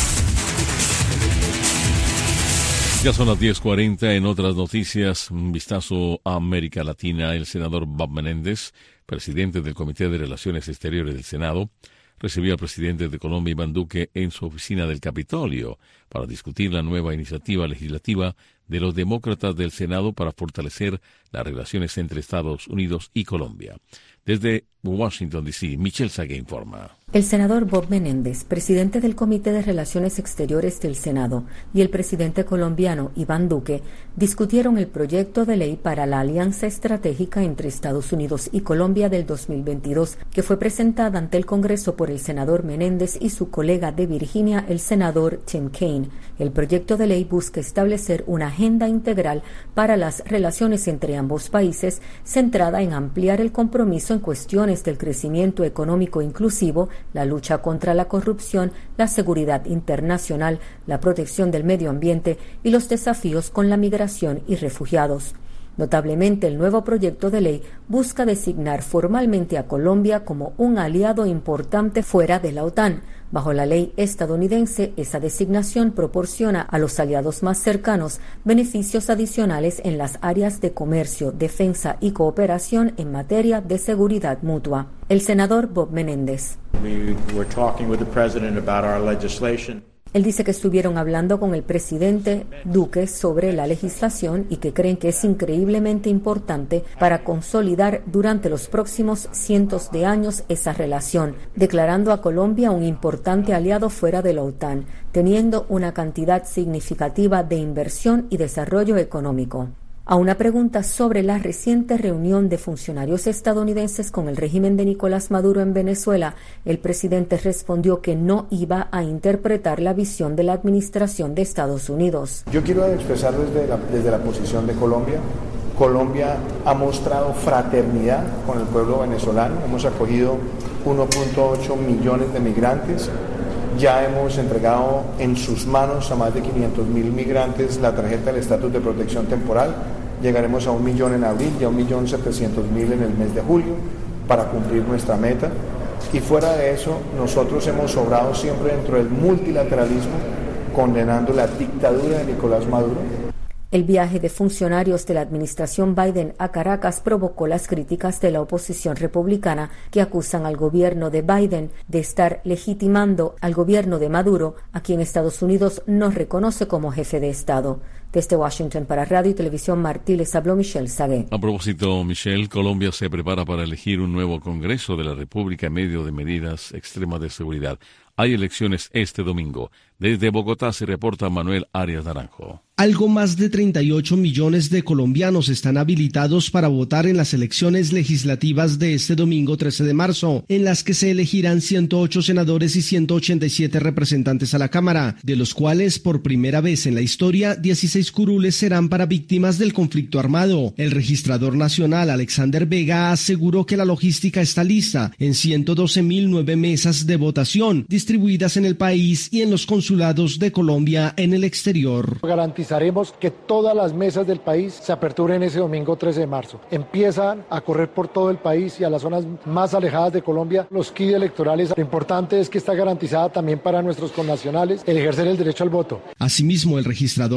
Ya son las diez cuarenta. En otras noticias, un vistazo a América Latina. El senador Bob Menéndez, presidente del Comité de Relaciones Exteriores del Senado, recibió al presidente de Colombia, Iván Duque, en su oficina del Capitolio para discutir la nueva iniciativa legislativa de los demócratas del Senado para fortalecer las relaciones entre Estados Unidos y Colombia. Desde Washington, D C, Michelle Sague informa. El senador Bob Menéndez, presidente del Comité de Relaciones Exteriores del Senado, y el presidente colombiano Iván Duque discutieron el proyecto de ley para la alianza estratégica entre Estados Unidos y Colombia del dos mil veintidós, que fue presentada ante el Congreso por el senador Menéndez y su colega de Virginia, el senador Tim Kaine. El proyecto de ley busca establecer una agenda integral para las relaciones entre ambos países, centrada en ampliar el compromiso en cuestiones del crecimiento económico inclusivo, la lucha contra la corrupción, la seguridad internacional, la protección del medio ambiente y los desafíos con la migración y refugiados. Notablemente, el nuevo proyecto de ley busca designar formalmente a Colombia como un aliado importante fuera de la OTAN. Bajo la ley estadounidense, esa designación proporciona a los aliados más cercanos beneficios adicionales en las áreas de comercio, defensa y cooperación en materia de seguridad mutua. El senador Bob Menéndez. We were talking with the president about our legislation. Él dice que estuvieron hablando con el presidente Duque sobre la legislación y que creen que es increíblemente importante para consolidar durante los próximos cientos de años esa relación, declarando a Colombia un importante aliado fuera de la OTAN, teniendo una cantidad significativa de inversión y desarrollo económico. A una pregunta sobre la reciente reunión de funcionarios estadounidenses con el régimen de Nicolás Maduro en Venezuela, el presidente respondió que no iba a interpretar la visión de la administración de Estados Unidos. Yo quiero expresar desde la, desde la posición de Colombia. Colombia ha mostrado fraternidad con el pueblo venezolano. Hemos acogido uno punto ocho millones de migrantes. Ya hemos entregado en sus manos a más de quinientos mil migrantes la tarjeta del estatus de protección temporal. Llegaremos a un millón en abril y a un millón setecientos mil en el mes de julio para cumplir nuestra meta. Y fuera de eso, nosotros hemos obrado siempre dentro del multilateralismo, condenando la dictadura de Nicolás Maduro. El viaje de funcionarios de la administración Biden a Caracas provocó las críticas de la oposición republicana, que acusan al gobierno de Biden de estar legitimando al gobierno de Maduro, a quien Estados Unidos no reconoce como jefe de Estado. Desde Washington para Radio y Televisión Martí les habló Michelle Sague. A propósito, Michelle, Colombia se prepara para elegir un nuevo Congreso de la República en medio de medidas extremas de seguridad. Hay elecciones este domingo. Desde Bogotá se reporta Manuel Arias Naranjo. Algo más de treinta y ocho millones de colombianos están habilitados para votar en las elecciones legislativas de este domingo trece de marzo, en las que se elegirán ciento ocho senadores y ciento ochenta y siete representantes a la Cámara, de los cuales por primera vez en la historia dieciséis curules serán para víctimas del conflicto armado. El registrador nacional Alexander Vega aseguró que la logística está lista en ciento doce mil nueve mesas de votación distribuidas en el país y en los consulados de Colombia en el exterior. Garantizaremos que todas las mesas del país se aperturen ese domingo trece de marzo. Empiezan a correr por todo el país y a las zonas más alejadas de Colombia los kits electorales. Lo importante es que está garantizada también para nuestros connacionales el ejercer el derecho al voto. Asimismo, el registrador señaló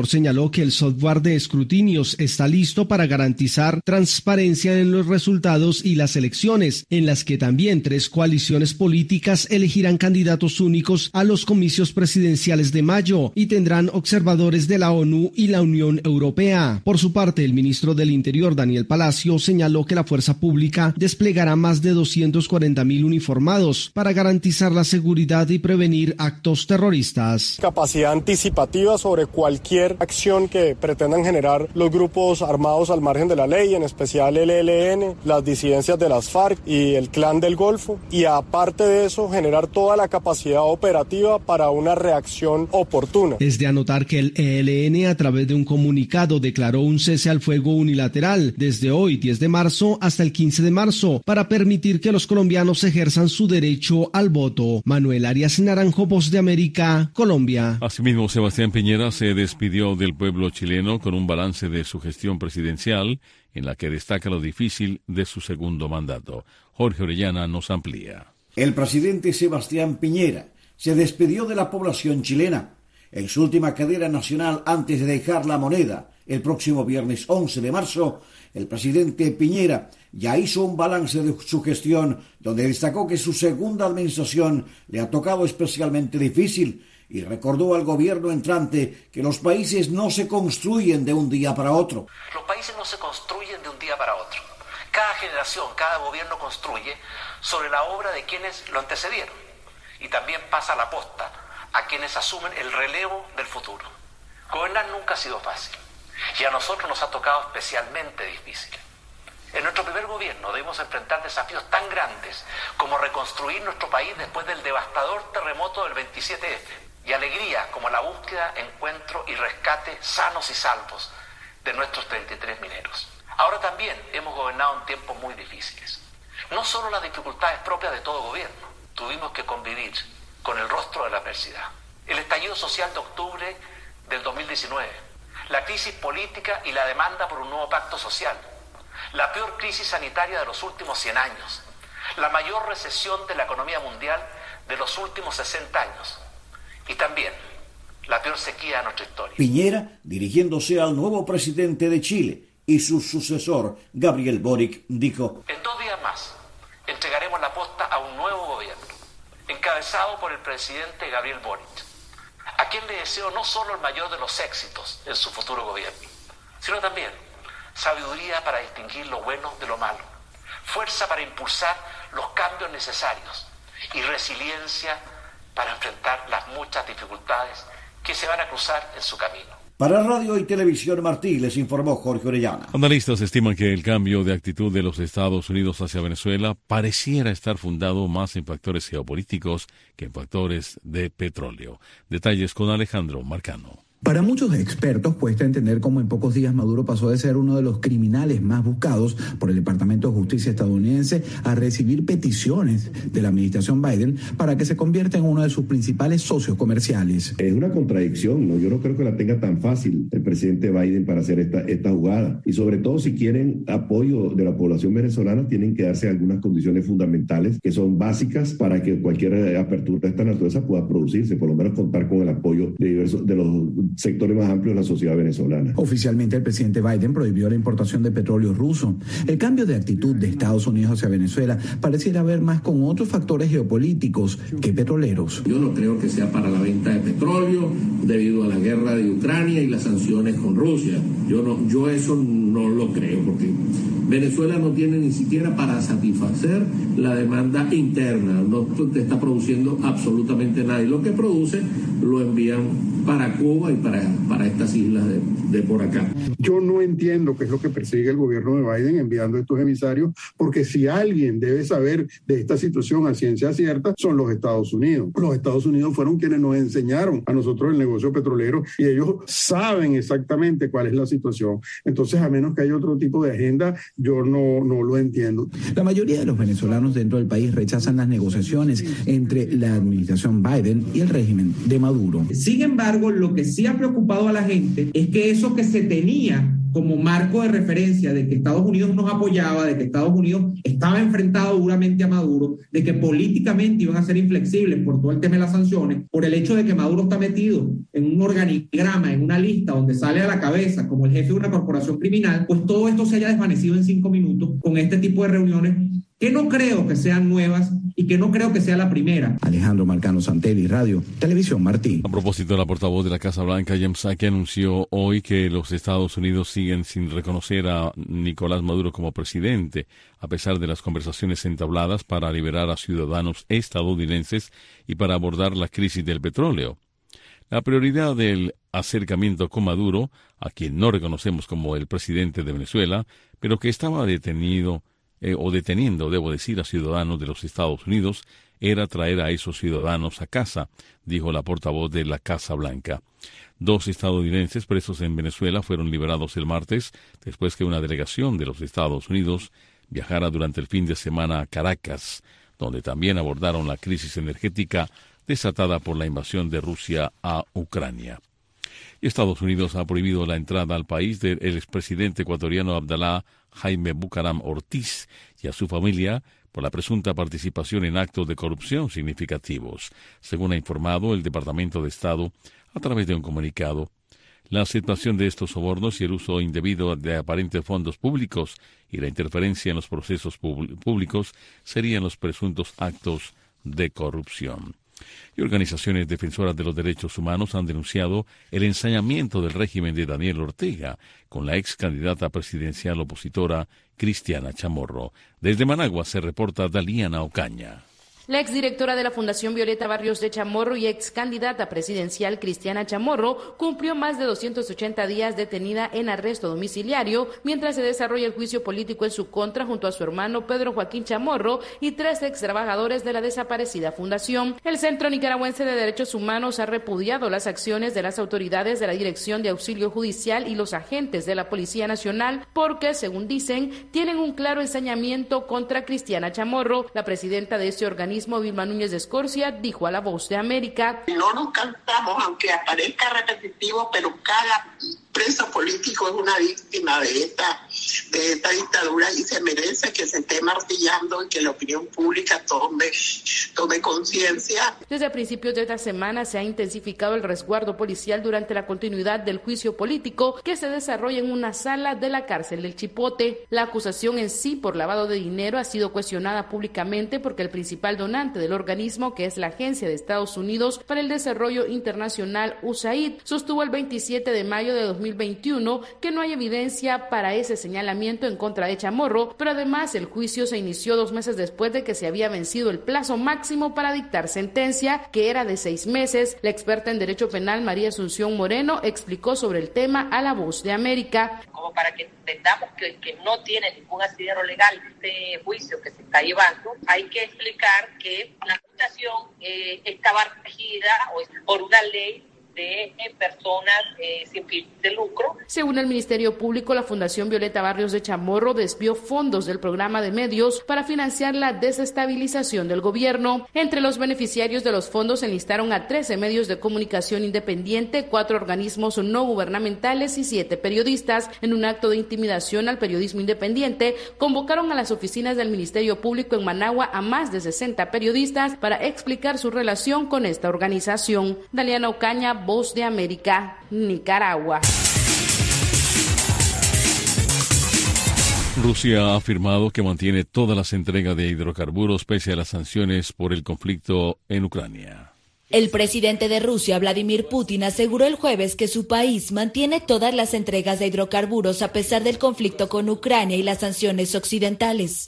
que el software de escrutinios está listo para garantizar transparencia en los resultados y las elecciones, en las que también tres coaliciones políticas elegirán candidatos únicos a los comicios presidenciales de mayo y tendrán observadores de la ONU y la Unión Europea. Por su parte, el ministro del Interior, Daniel Palacio, señaló que la fuerza pública desplegará más de doscientos cuarenta mil uniformados para garantizar la seguridad y prevenir actos terroristas. Capacidad anticipativa sobre cualquier acción que pretendan generar los grupos armados al margen de la ley, en especial el E L N, las disidencias de las FARC y el Clan del Golfo, y aparte de eso generar toda la capacidad operativa para una reacción oportuna. Es de anotar que el E L N, a través de un comunicado, declaró un cese al fuego unilateral desde hoy, diez de marzo, hasta el quince de marzo, para permitir que los colombianos ejerzan su derecho al voto. Manuel Arias Naranjo, Voz de América, Colombia. Asimismo, Sebastián Piñera se despidió del pueblo chileno con un balance de su gestión presidencial, en la que destaca lo difícil de su segundo mandato. Jorge Orellana nos amplía. El presidente Sebastián Piñera se despidió de la población chilena en su última cadena nacional antes de dejar la moneda. El próximo viernes once de marzo, el presidente Piñera ya hizo un balance de su gestión, donde destacó que su segunda administración le ha tocado especialmente difícil y recordó al gobierno entrante que los países no se construyen de un día para otro. Los países no se construyen de un día para otro. Cada generación, cada gobierno construye sobre la obra de quienes lo antecedieron y también pasa la posta a quienes asumen el relevo del futuro. Gobernar nunca ha sido fácil y a nosotros nos ha tocado especialmente difícil. En nuestro primer gobierno debimos enfrentar desafíos tan grandes como reconstruir nuestro país después del devastador terremoto del veintisiete efe y alegría como la búsqueda, encuentro y rescate sanos y salvos de nuestros treinta y tres mineros. Ahora también hemos gobernado en tiempos muy difíciles. No solo las dificultades propias de todo gobierno, tuvimos que convivir con el rostro de la adversidad. El estallido social de octubre del dos mil diecinueve, la crisis política y la demanda por un nuevo pacto social, la peor crisis sanitaria de los últimos cien años, la mayor recesión de la economía mundial de los últimos sesenta años y también la peor sequía de nuestra historia. Piñera, dirigiéndose al nuevo presidente de Chile y su sucesor, Gabriel Boric, dijo: en dos días más entregaremos la posta a un nuevo gobierno, encabezado por el presidente Gabriel Boric, a quien le deseo no solo el mayor de los éxitos en su futuro gobierno, sino también sabiduría para distinguir lo bueno de lo malo, fuerza para impulsar los cambios necesarios y resiliencia para enfrentar las muchas dificultades que se van a cruzar en su camino. Para Radio y Televisión Martí, les informó Jorge Orellana. Analistas estiman que el cambio de actitud de los Estados Unidos hacia Venezuela pareciera estar fundado más en factores geopolíticos que en factores de petróleo. Detalles con Alejandro Marcano. Para muchos expertos cuesta entender cómo en pocos días Maduro pasó de ser uno de los criminales más buscados por el Departamento de Justicia estadounidense a recibir peticiones de la administración Biden para que se convierta en uno de sus principales socios comerciales. Es una contradicción, ¿no? Yo no creo que la tenga tan fácil el presidente Biden para hacer esta, esta jugada. Y sobre todo, si quieren apoyo de la población venezolana, tienen que darse algunas condiciones fundamentales que son básicas para que cualquier apertura de esta naturaleza pueda producirse, por lo menos contar con el apoyo de diversos de los sectores más amplios de la sociedad venezolana. Oficialmente, el presidente Biden prohibió la importación de petróleo ruso. El cambio de actitud de Estados Unidos hacia Venezuela pareciera ver más con otros factores geopolíticos que petroleros. Yo no creo que sea para la venta de petróleo debido a la guerra de Ucrania y las sanciones con Rusia. Yo no, yo eso no lo creo, porque Venezuela no tiene ni siquiera para satisfacer la demanda interna. No te está produciendo absolutamente nada. Y lo que produce lo envían para Cuba y para, para estas islas de, de por acá. Yo no entiendo qué es lo que persigue el gobierno de Biden enviando estos emisarios, porque si alguien debe saber de esta situación a ciencia cierta, son los Estados Unidos. Los Estados Unidos fueron quienes nos enseñaron a nosotros el negocio petrolero y ellos saben exactamente cuál es la situación. Entonces, a menos que haya otro tipo de agenda, yo no, no lo entiendo. La mayoría de los venezolanos dentro del país rechazan las negociaciones entre la administración Biden y el régimen de Maduro. Sin embargo, lo que sí ha preocupado a la gente es que eso que se tenía como marco de referencia de que Estados Unidos nos apoyaba, de que Estados Unidos estaba enfrentado duramente a Maduro, de que políticamente iban a ser inflexibles por todo el tema de las sanciones, por el hecho de que Maduro está metido en un organigrama, en una lista donde sale a la cabeza como el jefe de una corporación criminal, pues todo esto se haya desvanecido en cinco minutos con este tipo de reuniones que no creo que sean nuevas y que no creo que sea la primera. Alejandro Marcano Santelli, Radio Televisión Martí. A propósito, la portavoz de la Casa Blanca, Jen Psaki, anunció hoy que los Estados Unidos siguen sin reconocer a Nicolás Maduro como presidente, a pesar de las conversaciones entabladas para liberar a ciudadanos estadounidenses y para abordar la crisis del petróleo. La prioridad del acercamiento con Maduro, a quien no reconocemos como el presidente de Venezuela, pero que estaba detenido Eh, o deteniendo, debo decir, a ciudadanos de los Estados Unidos, era traer a esos ciudadanos a casa, dijo la portavoz de la Casa Blanca. Dos estadounidenses presos en Venezuela fueron liberados el martes, después que una delegación de los Estados Unidos viajara durante el fin de semana a Caracas, donde también abordaron la crisis energética desatada por la invasión de Rusia a Ucrania. Y Estados Unidos ha prohibido la entrada al país del expresidente ecuatoriano Abdalá Jaime Bucaram Ortiz y a su familia por la presunta participación en actos de corrupción significativos, según ha informado el Departamento de Estado a través de un comunicado. La aceptación de estos sobornos y el uso indebido de aparentes fondos públicos y la interferencia en los procesos públicos serían los presuntos actos de corrupción. Y organizaciones defensoras de los derechos humanos han denunciado el ensañamiento del régimen de Daniel Ortega con la ex candidata presidencial opositora Cristiana Chamorro. Desde Managua se reporta Daliana Ocaña. La exdirectora de la Fundación Violeta Barrios de Chamorro y ex candidata presidencial Cristiana Chamorro cumplió más de doscientos ochenta días detenida en arresto domiciliario mientras se desarrolla el juicio político en su contra junto a su hermano Pedro Joaquín Chamorro y tres ex trabajadores de la desaparecida fundación. El Centro Nicaragüense de Derechos Humanos ha repudiado las acciones de las autoridades de la Dirección de Auxilio Judicial y los agentes de la Policía Nacional porque, según dicen, tienen un claro ensañamiento contra Cristiana Chamorro. La presidenta de ese organismo, Vilma Núñez de Escorcia, dijo a La Voz de América: no nos cansamos, aunque aparezca repetitivo, pero cada preso político es una víctima de esta, de esta dictadura y se merece que se esté martillando y que la opinión pública tome, tome conciencia. Desde principios de esta semana se ha intensificado el resguardo policial durante la continuidad del juicio político que se desarrolla en una sala de la cárcel del Chipote. La acusación en sí por lavado de dinero ha sido cuestionada públicamente porque el principal donante del organismo, que es la Agencia de Estados Unidos para el Desarrollo Internacional, U S A I D, sostuvo el veintisiete de mayo de dos mil veintiuno que no hay evidencia para ese señalamiento en contra de Chamorro, pero además el juicio se inició dos meses después de que se había vencido el plazo máximo para dictar sentencia, que era de seis meses. La experta en Derecho Penal, María Asunción Moreno, explicó sobre el tema a La Voz de América. Como para que entendamos que, que no tiene ningún asidero legal este juicio que se está llevando, hay que explicar que la acusación eh, estaba regida por una ley de eh, personas eh, sin fin de lucro. Según el Ministerio Público, la Fundación Violeta Barrios de Chamorro desvió fondos del programa de medios para financiar la desestabilización del gobierno. Entre los beneficiarios de los fondos se enlistaron a trece medios de comunicación independiente, cuatro organismos no gubernamentales y siete periodistas. En un acto de intimidación al periodismo independiente, convocaron a las oficinas del Ministerio Público en Managua a más de sesenta periodistas para explicar su relación con esta organización. Daliana Ocaña, Voz de América, Nicaragua. Rusia ha afirmado que mantiene todas las entregas de hidrocarburos pese a las sanciones por el conflicto en Ucrania. El presidente de Rusia, Vladimir Putin, aseguró el jueves que su país mantiene todas las entregas de hidrocarburos a pesar del conflicto con Ucrania y las sanciones occidentales.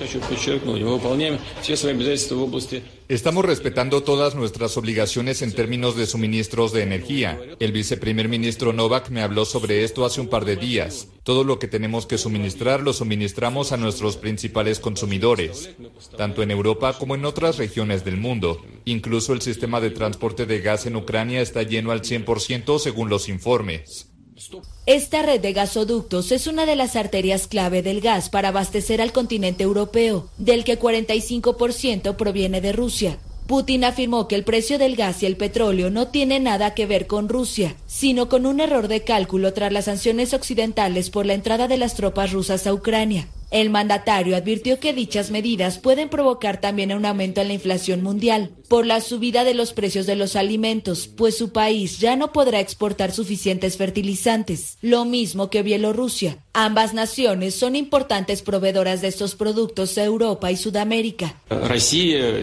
Estamos respetando todas nuestras obligaciones en términos de suministros de energía. El viceprimer ministro Novak me habló sobre esto hace un par de días. Todo lo que tenemos que suministrar lo suministramos a nuestros principales consumidores, tanto en Europa como en otras regiones del mundo. Incluso el sistema de transporte de gas en Ucrania está lleno al cien por ciento según los informes. Esta red de gasoductos es una de las arterias clave del gas para abastecer al continente europeo, del que cuarenta y cinco por ciento proviene de Rusia. Putin afirmó que el precio del gas y el petróleo no tiene nada que ver con Rusia, sino con un error de cálculo tras las sanciones occidentales por la entrada de las tropas rusas a Ucrania. El mandatario advirtió que dichas medidas pueden provocar también un aumento en la inflación mundial por la subida de los precios de los alimentos, pues su país ya no podrá exportar suficientes fertilizantes, lo mismo que Bielorrusia. Ambas naciones son importantes proveedoras de estos productos a Europa y Sudamérica. Rusia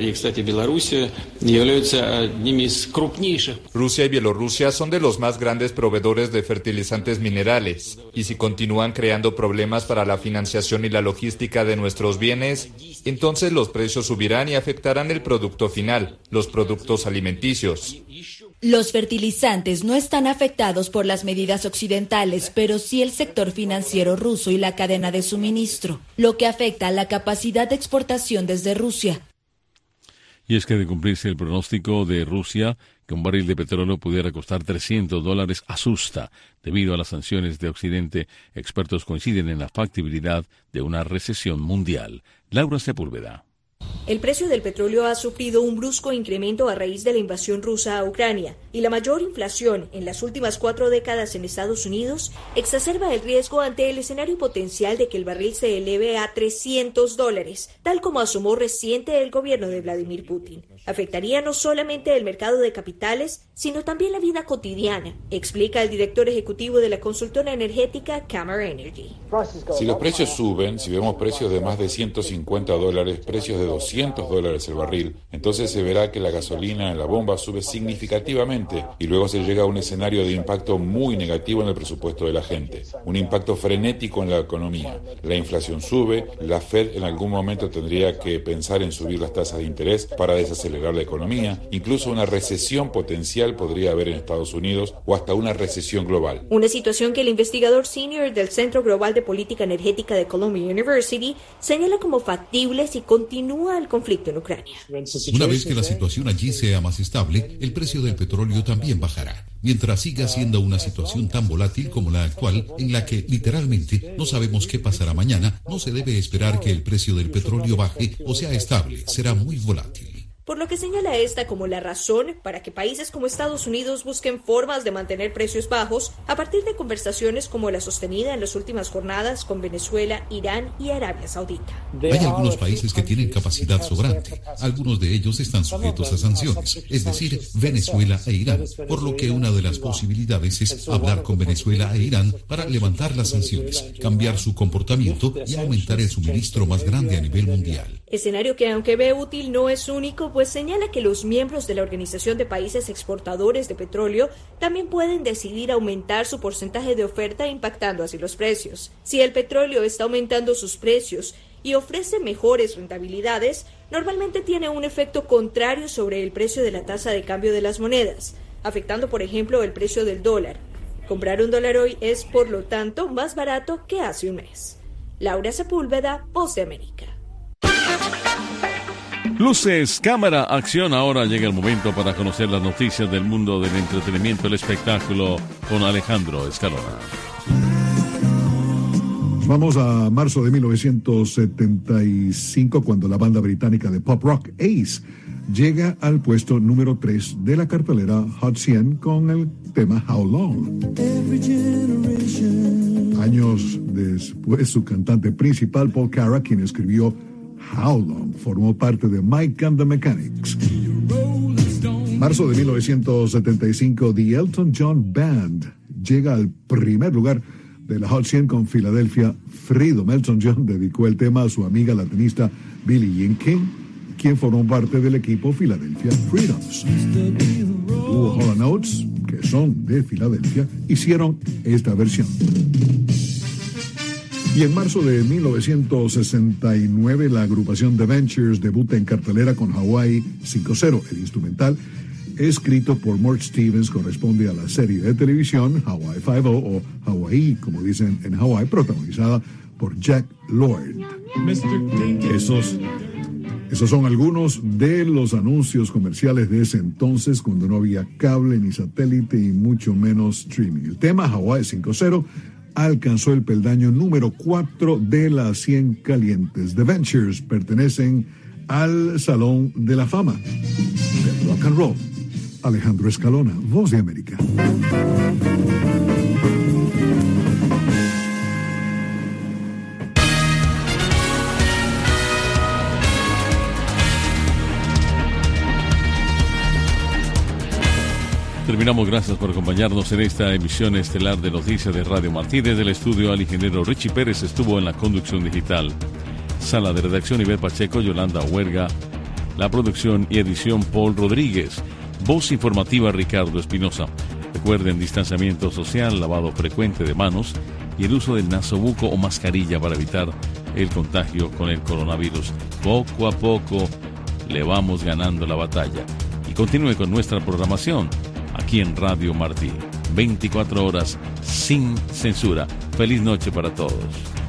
y Bielorrusia son de los más grandes proveedores de fertilizantes minerales, y si continúan creando problemas para la financiación y la logística de nuestros bienes, entonces los precios subirán y afectarán el producto final, los productos alimenticios. Los fertilizantes no están afectados por las medidas occidentales, pero sí el sector financiero ruso y la cadena de suministro, lo que afecta a la capacidad de exportación desde Rusia. Y es que de cumplirse el pronóstico de Rusia, que un barril de petróleo pudiera costar trescientos dólares, asusta. Debido a las sanciones de Occidente, expertos coinciden en la factibilidad de una recesión mundial. Laura Sepúlveda. El precio del petróleo ha sufrido un brusco incremento a raíz de la invasión rusa a Ucrania, y la mayor inflación en las últimas cuatro décadas en Estados Unidos exacerba el riesgo ante el escenario potencial de que el barril se eleve a trescientos dólares, tal como asomó reciente el gobierno de Vladimir Putin. Afectaría no solamente el mercado de capitales, sino también la vida cotidiana, explica el director ejecutivo de la consultora energética Camera Energy. Si los precios suben, si vemos precios de más de ciento cincuenta dólares, precios de doscientos dólares el barril, entonces se verá que la gasolina en la bomba sube significativamente y luego se llega a un escenario de impacto muy negativo en el presupuesto de la gente, un impacto frenético en la economía. La inflación sube, la Fed en algún momento tendría que pensar en subir las tasas de interés para desacelerar la economía, incluso una recesión potencial podría haber en Estados Unidos o hasta una recesión global. Una situación que el investigador senior del Centro Global de Política Energética de Columbia University señala como factible si continúa el conflicto en Ucrania. Una vez que la situación allí sea más estable, el precio del petróleo también bajará. Mientras siga siendo una situación tan volátil como la actual, en la que literalmente no sabemos qué pasará mañana, no se debe esperar que el precio del petróleo baje o sea estable, será muy volátil. Por lo que señala esta como la razón para que países como Estados Unidos busquen formas de mantener precios bajos a partir de conversaciones como la sostenida en las últimas jornadas con Venezuela, Irán y Arabia Saudita. Hay algunos países que tienen capacidad sobrante. Algunos de ellos están sujetos a sanciones, es decir, Venezuela e Irán, por lo que una de las posibilidades es hablar con Venezuela e Irán para levantar las sanciones, cambiar su comportamiento y aumentar el suministro más grande a nivel mundial. Escenario que, aunque ve útil, no es único, pues señala que los miembros de la Organización de Países Exportadores de Petróleo también pueden decidir aumentar su porcentaje de oferta, impactando así los precios. Si el petróleo está aumentando sus precios y ofrece mejores rentabilidades, normalmente tiene un efecto contrario sobre el precio de la tasa de cambio de las monedas, afectando, por ejemplo, el precio del dólar. Comprar un dólar hoy es, por lo tanto, más barato que hace un mes. Laura Sepúlveda, Voz de América. Luces, cámara, acción. Ahora llega el momento para conocer las noticias del mundo del entretenimiento y el espectáculo con Alejandro Escalona. Vamos a marzo de mil novecientos setenta y cinco, cuando la banda británica de pop rock Ace llega al puesto número tres de la cartelera Hot cien con el tema How Long. Años después, su cantante principal, Paul Carrack, quien escribió How Long, formó parte de Mike and the Mechanics. Marzo de mil novecientos setenta y cinco, The Elton John Band llega al primer lugar de la Hot cien con Philadelphia Freedom. Elton John dedicó el tema a su amiga la tenista Billie Jean King, quien formó parte del equipo Philadelphia Freedoms. Dúo Hall and Oates, que son de Filadelfia, hicieron esta versión. Y en marzo de mil novecientos sesenta y nueve, la agrupación The Ventures debuta en cartelera con Hawaii cinco cero. El instrumental, escrito por Mort Stevens, corresponde a la serie de televisión Hawaii cinco cero o Hawaii, como dicen en Hawaii, protagonizada por Jack Lord. Esos, esos son algunos de los anuncios comerciales de ese entonces, cuando no había cable ni satélite y mucho menos streaming. El tema Hawaii cinco cero alcanzó el peldaño número cuatro de las cien calientes. The Ventures pertenecen al Salón de la Fama. Rock and Roll. Alejandro Escalona, Voz de América. Terminamos, gracias por acompañarnos en esta emisión estelar de Noticias de Radio Martí. Desde el estudio, al ingeniero Richie Pérez estuvo en la conducción digital. Sala de redacción, Iber Pacheco, Yolanda Huerga. La producción y edición, Paul Rodríguez. Voz informativa, Ricardo Espinosa. Recuerden, distanciamiento social, lavado frecuente de manos y el uso del nasobuco o mascarilla para evitar el contagio con el coronavirus. Poco a poco le vamos ganando la batalla. Y continúe con nuestra programación aquí en Radio Martí. veinticuatro horas sin censura. Feliz noche para todos.